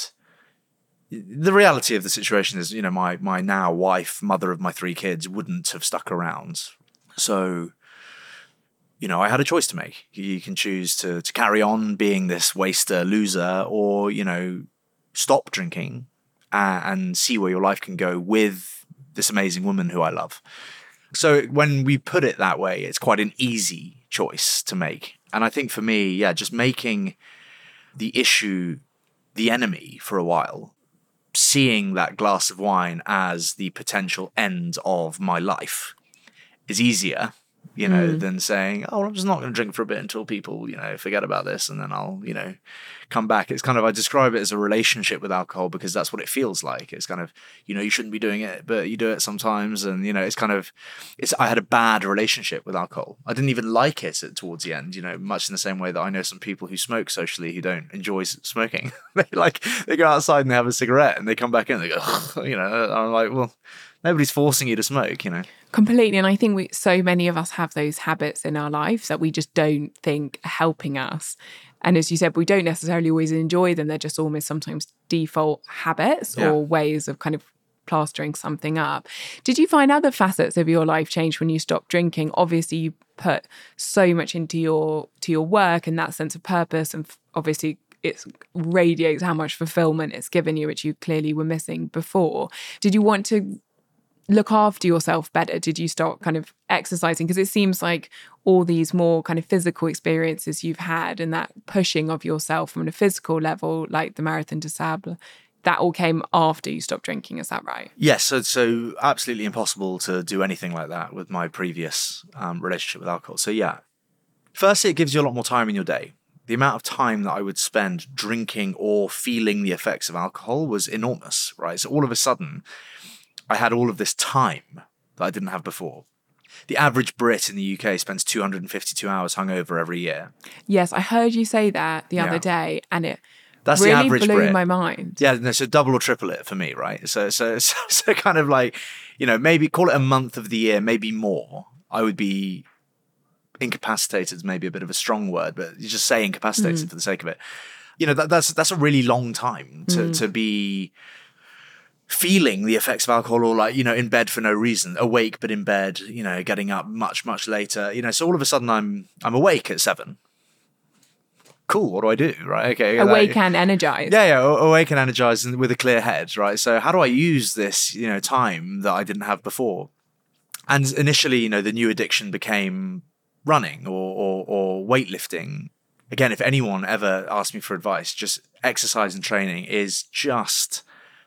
the reality of the situation is, you know, my my now wife, mother of my three kids, wouldn't have stuck around. So, you know, I had a choice to make. You can choose to to carry on being this waster, loser, or, you know, stop drinking and see where your life can go with this amazing woman who I love. So when we put it that way, it's quite an easy choice to make. And I think for me, yeah, just making the issue the enemy for a while, seeing that glass of wine as the potential end of my life is easier, you know, mm. than saying, oh, I'm just not going to drink for a bit until people, you know, forget about this and then I'll, you know, come back. It's kind of, I describe it as a relationship with alcohol because that's what it feels like. It's kind of, you know, you shouldn't be doing it, but you do it sometimes. And, you know, it's kind of, it's, I had a bad relationship with alcohol. I didn't even like it at, towards the end, you know, much in the same way that I know some people who smoke socially who don't enjoy smoking. They like, they go outside and they have a cigarette and they come back in and they go, you know, I'm like, well, nobody's forcing you to smoke, you know. Completely. And I think we, so many of us have those habits in our lives that we just don't think are helping us. And as you said, we don't necessarily always enjoy them. They're just almost sometimes default habits yeah. or ways of kind of plastering something up. Did you find other facets of your life change when you stopped drinking? Obviously, you put so much into your to your work and that sense of purpose. And obviously, it radiates how much fulfillment it's given you, which you clearly were missing before. Did you want to look after yourself better? Did you start kind of exercising? Because it seems like all these more kind of physical experiences you've had and that pushing of yourself from a physical level, like the Marathon des Sables, that all came after you stopped drinking. Is that right? Yes. So, so absolutely impossible to do anything like that with my previous um, relationship with alcohol. So yeah, firstly, it gives you a lot more time in your day. The amount of time that I would spend drinking or feeling the effects of alcohol was enormous, right? So all of a sudden, I had all of this time that I didn't have before. The average Brit in the U K spends two hundred fifty-two hours hungover every year. Yes, I heard you say that the Yeah. other day, and it That's really the average blew Brit. my mind. Yeah, no, so double or triple it for me, right? So, so, so, so kind of like, you know, maybe call it a month of the year, maybe more. I would be incapacitated, is maybe a bit of a strong word, but you just say incapacitated mm. for the sake of it. You know, that, that's that's a really long time to mm. to be feeling the effects of alcohol, or like, you know, in bed for no reason, awake but in bed, you know, getting up much, much later. You know, so all of a sudden I'm I'm awake at seven. Cool, what do I do? Right, okay. Awake like, and energized. Yeah, yeah, awake and energized and with a clear head, right? So how do I use this, you know, time that I didn't have before? And initially, you know, the new addiction became running or, or, or weightlifting. Again, if anyone ever asked me for advice, just exercise and training is just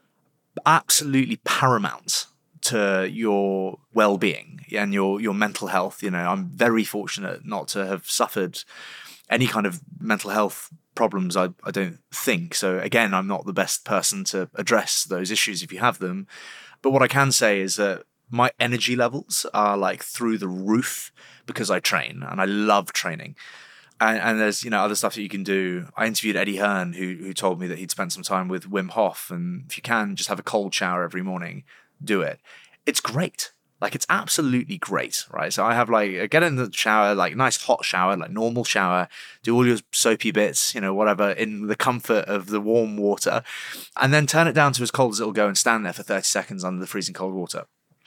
absolutely paramount to your well-being and your, your mental health. You know, I'm very fortunate not to have suffered any kind of mental health problems, I, I don't think. So again, I'm not the best person to address those issues if you have them. But what I can say is that my energy levels are like through the roof because I train and I love training. And, and there's, you know, other stuff that you can do. I interviewed Eddie Hearn, who who told me that he'd spent some time with Wim Hof. And if you can, just have a cold shower every morning, do it. It's great. Like, it's absolutely great, right? So I have like, I get in the shower, like nice hot shower, like normal shower, do all your soapy bits, you know, whatever, in the comfort of the warm water, and then turn it down to as cold as it'll go and stand there for thirty seconds under the freezing cold water.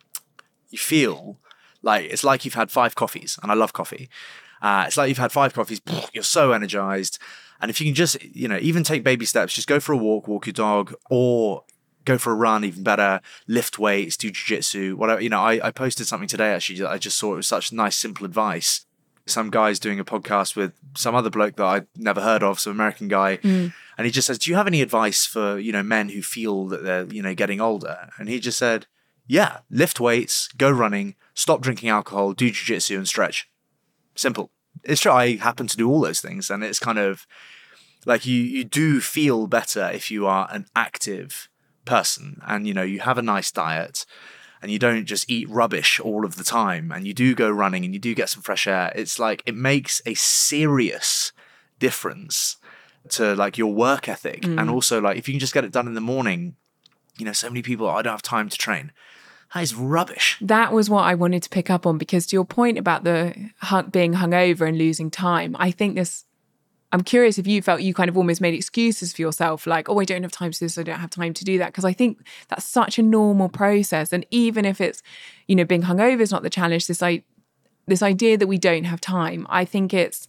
You feel like, it's like you've had five coffees, and I love coffee. Uh, it's like you've had five coffees, you're so energized. And if you can just, you know, even take baby steps, just go for a walk, walk your dog, or go for a run, even better, lift weights, do jiu-jitsu, whatever. You know, I, I posted something today, actually, I just saw it was such nice, simple advice. Some guy's doing a podcast with some other bloke that I'd never heard of, some American guy. Mm. And he just says, do you have any advice for, you know, men who feel that they're, you know, getting older? And he just said, yeah, lift weights, go running, stop drinking alcohol, do jiu-jitsu and stretch. Simple. It's true. I happen to do all those things. And it's kind of like you, you do feel better if you are an active person and, you know, you have a nice diet and you don't just eat rubbish all of the time and you do go running and you do get some fresh air. It's like, it makes a serious difference to like your work ethic. Mm. And also like, if you can just get it done in the morning, you know, so many people, I don't have time to train. That is rubbish. That was what I wanted to pick up on, because to your point about the being hungover and losing time, I think this, I'm curious if you felt you kind of almost made excuses for yourself, like, oh, I don't have time to do this, I don't have time to do that. Because I think that's such a normal process. And even if it's, you know, being hungover is not the challenge, this, I, this idea that we don't have time, I think it's,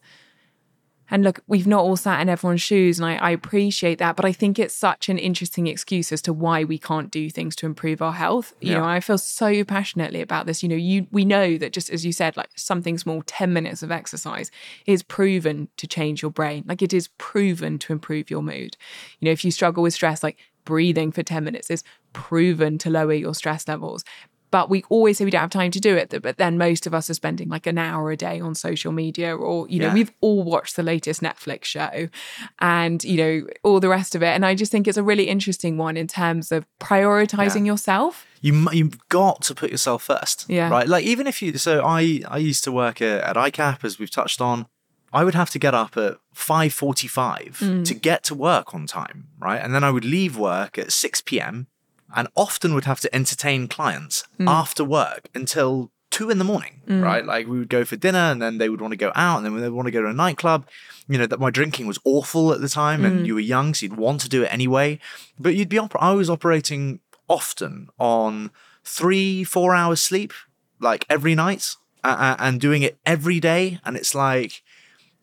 and look, we've not all sat in everyone's shoes, and I, I appreciate that, but I think it's such an interesting excuse as to why we can't do things to improve our health. You yeah. know, I feel so passionately about this. You know, you we know that, just as you said, like something small, ten minutes of exercise is proven to change your brain. Like, it is proven to improve your mood. You know, if you struggle with stress, like breathing for ten minutes is proven to lower your stress levels. But we always say we don't have time to do it. But then most of us are spending like an hour a day on social media, or, you know, yeah. we've all watched the latest Netflix show and, you know, all the rest of it. And I just think it's a really interesting one in terms of prioritizing yeah. yourself. You, you've got to put yourself first, yeah. right? Like, even if you, so I, I used to work at, at I CAP, as we've touched on. I would have to get up at five forty-five mm. to get to work on time, right? And then I would leave work at six p.m. and often would have to entertain clients mm. after work until two in the morning, mm. right? Like, we would go for dinner and then they would want to go out, and then they would want to go to a nightclub. You know, that my drinking was awful at the time, and mm. you were young, so you'd want to do it anyway. But you'd be, op- I was operating often on three, four hours sleep, like every night, uh, and doing it every day. And it's like,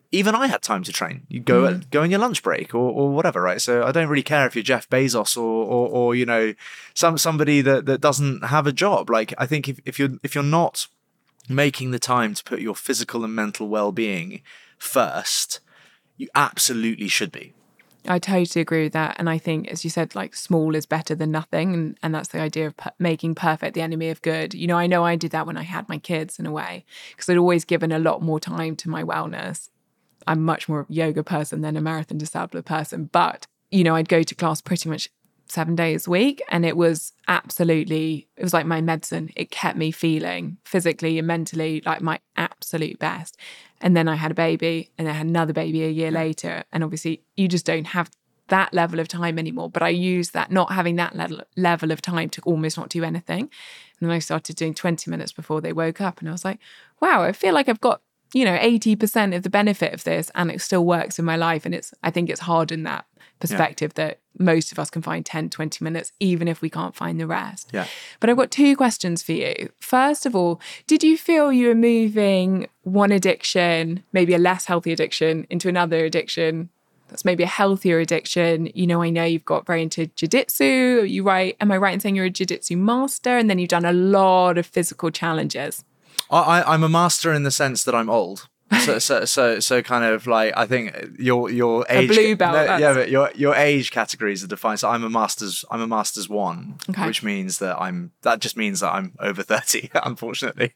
even I had time to train. You go Mm. at, go on your lunch break or, or whatever, right? So I don't really care if you're Jeff Bezos or or, or you know some somebody that, that doesn't have a job. Like I think if, if you're if you're not making the time to put your physical and mental well-being first, you absolutely should be. I totally agree with that. And I think, as you said, like small is better than nothing. And, and that's the idea of per- making perfect the enemy of good. You know, I know I did that when I had my kids in a way, because I'd always given a lot more time to my wellness. I'm much more of a yoga person than a Marathon des Sables person. But, you know, I'd go to class pretty much seven days a week. And it was absolutely, it was like my medicine. It kept me feeling physically and mentally like my absolute best. And then I had a baby and I had another baby a year later. And obviously you just don't have that level of time anymore. But I used that, not having that level, level of time to almost not do anything. And then I started doing twenty minutes before they woke up. And I was like, wow, I feel like I've got, you know, eighty percent of the benefit of this and it still works in my life. And it's, I think it's hard in that perspective yeah. that most of us can find ten, twenty minutes, even if we can't find the rest. Yeah. But I've got two questions for you. First of all, did you feel you were moving one addiction, maybe a less healthy addiction, into another addiction that's maybe a healthier addiction? You know, I know you've got very into jiu-jitsu. You right? Am I right in saying you're a jiu-jitsu master? And then you've done a lot of physical challenges. I, I'm a master in the sense that I'm old. So, so, so, so, kind of like I think your your age, a blue belt, no, yeah, but your your age categories are defined. So I'm a masters, I'm a masters one, okay. which means that I'm. That just means that I'm over thirty, unfortunately.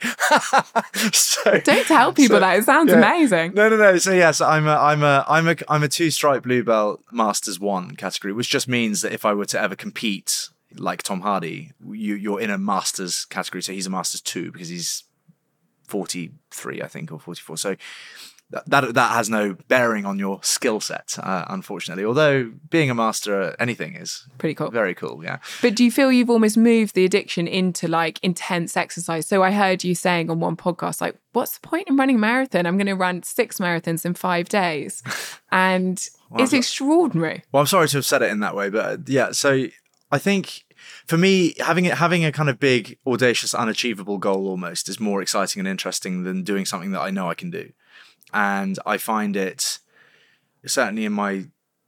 so, don't tell people so, that. It sounds yeah. amazing. No, no, no. So yes, I'm a, I'm a, I'm a, I'm a two stripe blue belt masters one category, which just means that if I were to ever compete like Tom Hardy, you you're in a masters category. So he's a masters two because he's forty-three, I think, or forty-four. So that that, that has no bearing on your skill set, uh, unfortunately. Although being a master at anything is pretty cool. Very cool, yeah. But do you feel you've almost moved the addiction into like intense exercise? So I heard you saying on one podcast, like, what's the point in running a marathon? I'm going to run six marathons in five days. And well, it's extraordinary. Well, I'm sorry to have said it in that way, but uh, yeah, so I think for me, having it, having a kind of big, audacious, unachievable goal almost is more exciting and interesting than doing something that I know I can do. And I find it, certainly in my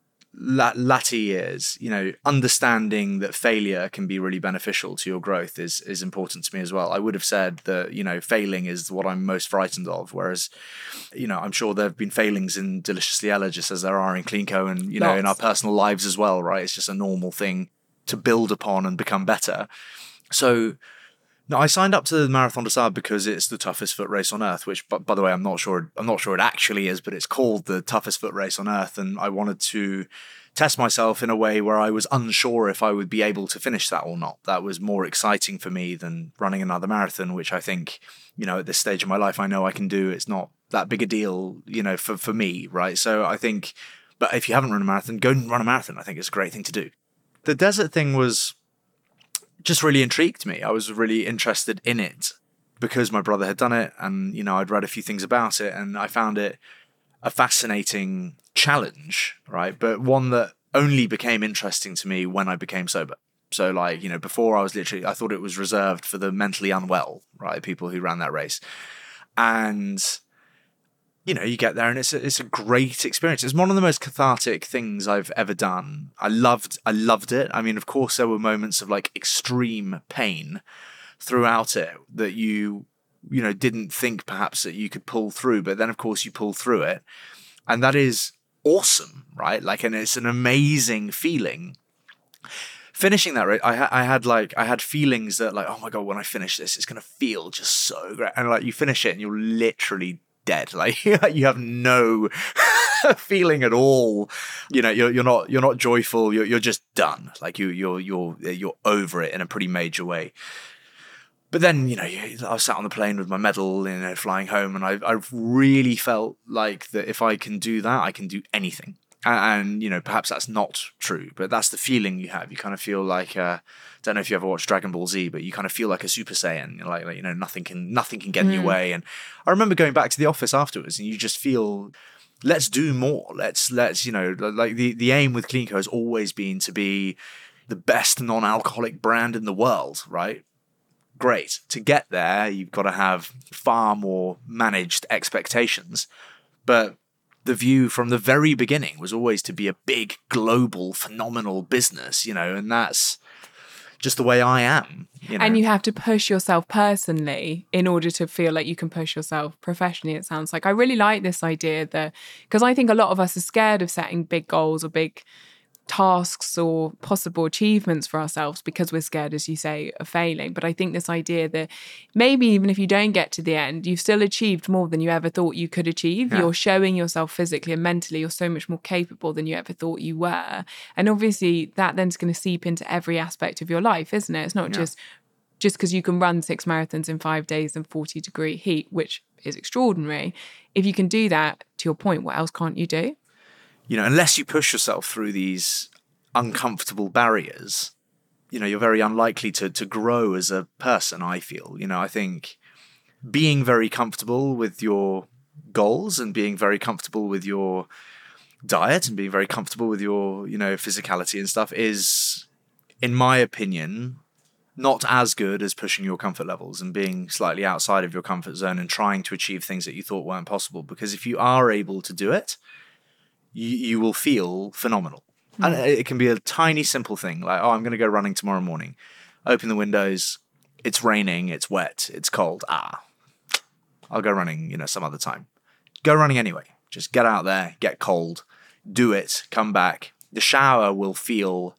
latter years, you know, understanding that failure can be really beneficial to your growth is is important to me as well. I would have said that, you know, failing is what I'm most frightened of. Whereas, you know, I'm sure there have been failings in Deliciously Ella, just as there are in CleanCo and, you know, Lots. in our personal lives as well, right? It's just a normal thing to build upon and become better. So no, I signed up to the Marathon des Sables because it's the toughest foot race on earth, which, by, by the way, I'm not sure I'm not sure it actually is, but it's called the toughest foot race on earth. And I wanted to test myself in a way where I was unsure if I would be able to finish that or not. That was more exciting for me than running another marathon, which I think, you know, at this stage of my life, I know I can do. It's not that big a deal, you know, for, for me, right? So I think, but if you haven't run a marathon, go and run a marathon. I think it's a great thing to do. The desert thing was just really intrigued me. I was really interested in it because my brother had done it and, you know, I'd read a few things about it and I found it a fascinating challenge, right? But one that only became interesting to me when I became sober. So like, you know, before I was literally, I thought it was reserved for the mentally unwell, right? People who ran that race. And you know, you get there and it's a, it's a great experience. It's one of the most cathartic things I've ever done. I loved, I loved it. I mean, of course, there were moments of like extreme pain throughout it that you, you know, didn't think perhaps that you could pull through, but then of course you pull through it. And that is awesome, right? Like, and it's an amazing feeling. Finishing that race, I, ha- I had like, I had feelings that like, oh my God, when I finish this, it's going to feel just so great. And like you finish it and you're literally dead. Like you have no feeling at all. You know, you're you're not you're not joyful. You're you're just done. Like you you're you're you're over it in a pretty major way. But then, you know, I was sat on the plane with my medal, you know, flying home, and I I really felt like that if I can do that, I can do anything. And, and you know, perhaps that's not true, but that's the feeling you have. You kind of feel like uh, I don't know if you ever watched Dragon Ball Z, but you kind of feel like a Super Saiyan. You're like, like, you know, nothing can nothing can get mm. in your way. And I remember going back to the office afterwards, and you just feel, let's do more. Let's let's you know, like the the aim with CleanCo has always been to be the best non-alcoholic brand in the world, right? Great. To get there, you've got to have far more managed expectations, but the view from the very beginning was always to be a big, global, phenomenal business, you know, and that's just the way I am. You know? And you have to push yourself personally in order to feel like you can push yourself professionally, it sounds like. I really like this idea that, because I think a lot of us are scared of setting big goals or big tasks or possible achievements for ourselves because we're scared, as you say, of failing. But I think this idea that maybe even if you don't get to the end, you've still achieved more than you ever thought you could achieve. Yeah. You're showing yourself physically and mentally you're so much more capable than you ever thought you were. And obviously that then's going to seep into every aspect of your life, isn't it? It's not yeah. just just because you can run six marathons in five days in forty degree heat, which is extraordinary. If you can do that, to your point, what else can't you do? You know, unless you push yourself through these uncomfortable barriers, you know, you're very unlikely to to grow as a person, I feel. You know, I think being very comfortable with your goals and being very comfortable with your diet and being very comfortable with your, you know, physicality and stuff is, in my opinion, not as good as pushing your comfort levels and being slightly outside of your comfort zone and trying to achieve things that you thought weren't possible. Because if you are able to do it, You, you will feel phenomenal. Mm. And it can be a tiny, simple thing like, oh, I'm going to go running tomorrow morning. Open the windows. It's raining. It's wet. It's cold. Ah, I'll go running, you know, some other time. Go running anyway. Just get out there, get cold, do it, come back. The shower will feel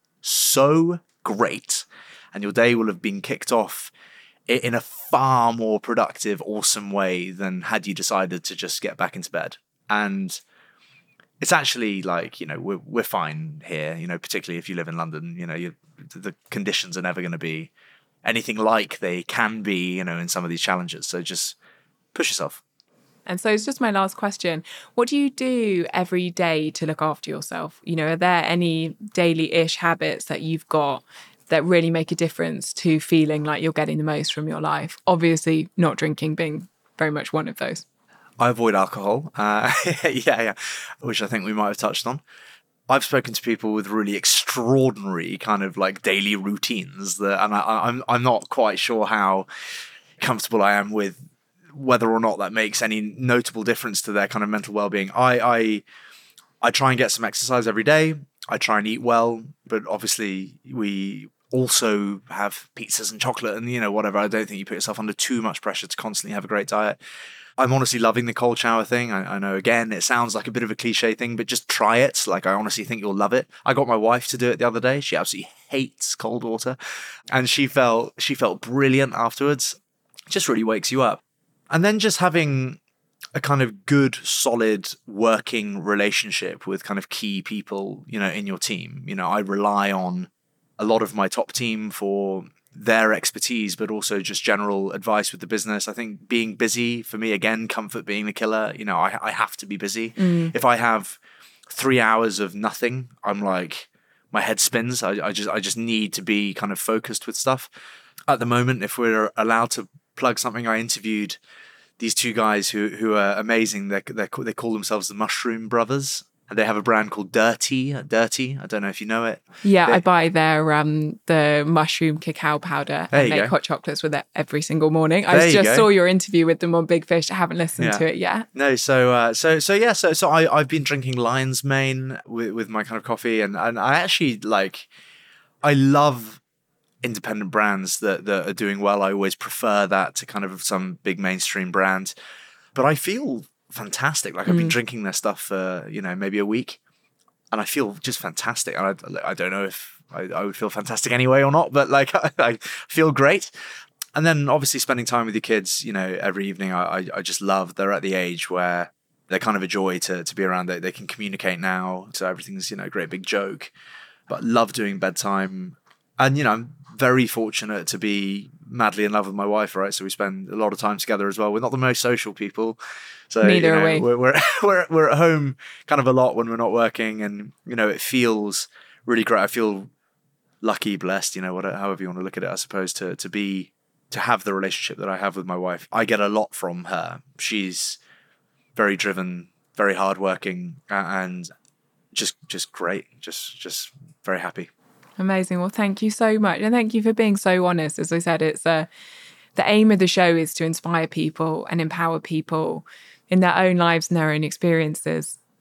so great and your day will have been kicked off in a far more productive, awesome way than had you decided to just get back into bed. And it's actually like, you know, we're we're fine here, you know, particularly if you live in London, you know, you, the conditions are never going to be anything like they can be, you know, in some of these challenges. So just push yourself. And so it's just my last question. What do you do every day to look after yourself? You know, are there any daily-ish habits that you've got that really make a difference to feeling like you're getting the most from your life? Obviously, not drinking being very much one of those. I avoid alcohol, uh, yeah, yeah, which I think we might have touched on. I've spoken to people with really extraordinary kind of like daily routines that, and I, I'm I'm not quite sure how comfortable I am with whether or not that makes any notable difference to their kind of mental well-being. I I I try and get some exercise every day. I try and eat well, but obviously we also have pizzas and chocolate and, you know, whatever. I don't think you put yourself under too much pressure to constantly have a great diet. I'm honestly loving the cold shower thing. I, I know, again, it sounds like a bit of a cliche thing, but just try it. Like, I honestly think you'll love it. I got my wife to do it the other day. She absolutely hates cold water. And she felt she felt brilliant afterwards. It just really wakes you up. And then just having a kind of good, solid working relationship with kind of key people, you know, in your team. You know, I rely on a lot of my top team for their expertise, but also just general advice with the business. I think being busy, for me, again, comfort being the killer. You know, I, I have to be busy. Mm. If I have three hours of nothing, I'm like, my head spins. I, I just I just need to be kind of focused with stuff. At the moment, if we're allowed to plug something, I interviewed these two guys who who are amazing. They they they call themselves the Mushroom Brothers. And they have a brand called Dirty. Dirty. I don't know if you know it. Yeah, they, I buy their um the mushroom cacao powder and make go. hot chocolates with it every single morning. I just go. saw your interview with them on Big Fish. I haven't listened yeah. to it yet. No, so uh, so so yeah, so so I I've been drinking Lion's Mane with with my kind of coffee, and and I actually like I love independent brands that that are doing well. I always prefer that to kind of some big mainstream brand, but I feel fantastic. Like I've been mm. drinking their stuff for, you know, maybe a week and I feel just fantastic. And I, I don't know if I, I would feel fantastic anyway or not, but like I, I feel great. And then obviously spending time with your kids, you know, every evening, I, I, I just love, they're at the age where they're kind of a joy to, to be around. They, they can communicate now. So everything's, you know, a great big joke, but love doing bedtime. And, you know, I'm very fortunate to be madly in love with my wife, right? So we spend a lot of time together as well. We're not the most social people. So, Neither you know, are we. We're, we're, we're, we're at home kind of a lot when we're not working. And, you know, it feels really great. I feel lucky, blessed, you know, whatever, however you want to look at it, I suppose, to to be, to have the relationship that I have with my wife. I get a lot from her. She's very driven, very hardworking, and just just great. Just just very happy. Amazing. Well, thank you so much. And thank you for being so honest. As I said, it's uh, the aim of the show is to inspire people and empower people in their own lives and their own experiences.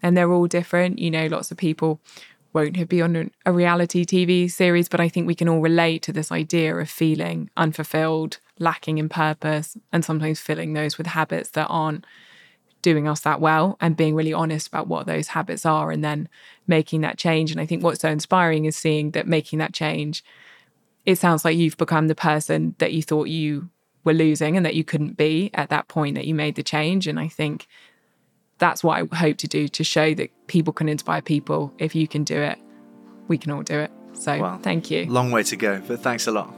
and they're all different. You know, lots of people won't have been on a reality T V series, but I think we can all relate to this idea of feeling unfulfilled, lacking in purpose, and sometimes filling those with habits that aren't doing us that well, and being really honest about what those habits are and then making that change. And I think what's so inspiring is seeing that making that change, it sounds like you've become the person that you thought you were losing and that you couldn't be at that point that you made the change. And I think that's what I hope to do, to show that people can inspire people. If you can do it, we can all do it. So well, thank you. Long way to go, but thanks a lot.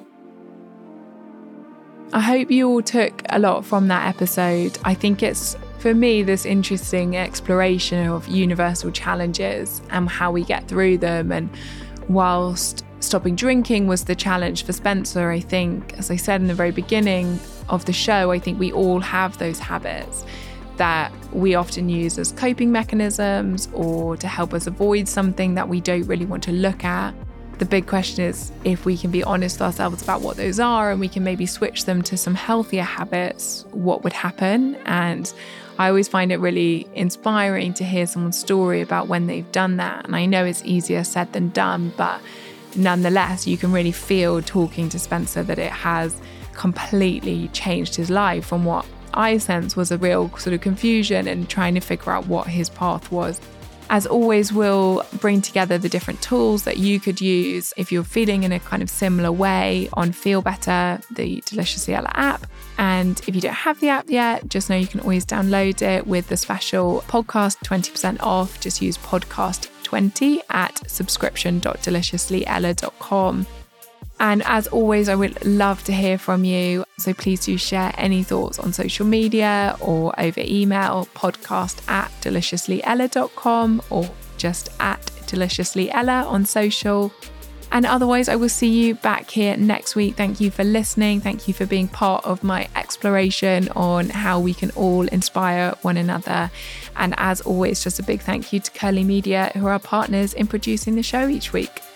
I hope you all took a lot from that episode. I think it's, for me, this interesting exploration of universal challenges and how we get through them. And whilst stopping drinking was the challenge for Spencer, I think, as I said in the very beginning of the show, I think we all have those habits that we often use as coping mechanisms or to help us avoid something that we don't really want to look at. The big question is if we can be honest with ourselves about what those are and we can maybe switch them to some healthier habits, what would happen? And I always find it really inspiring to hear someone's story about when they've done that. And I know it's easier said than done, but nonetheless, you can really feel talking to Spencer that it has completely changed his life from what I sense was a real sort of confusion and trying to figure out what his path was. As always, we'll bring together the different tools that you could use if you're feeling in a kind of similar way on Feel Better, the Deliciously Ella app. And if you don't have the app yet, just know you can always download it with the special podcast twenty percent off. Just use podcast twenty at subscription dot deliciously ella dot com. And as always, I would love to hear from you. So please do share any thoughts on social media or over email, podcast at deliciously ella dot com or just at deliciously ella on social. And otherwise, I will see you back here next week. Thank you for listening. Thank you for being part of my exploration on how we can all inspire one another. And as always, just a big thank you to Curly Media, who are our partners in producing the show each week.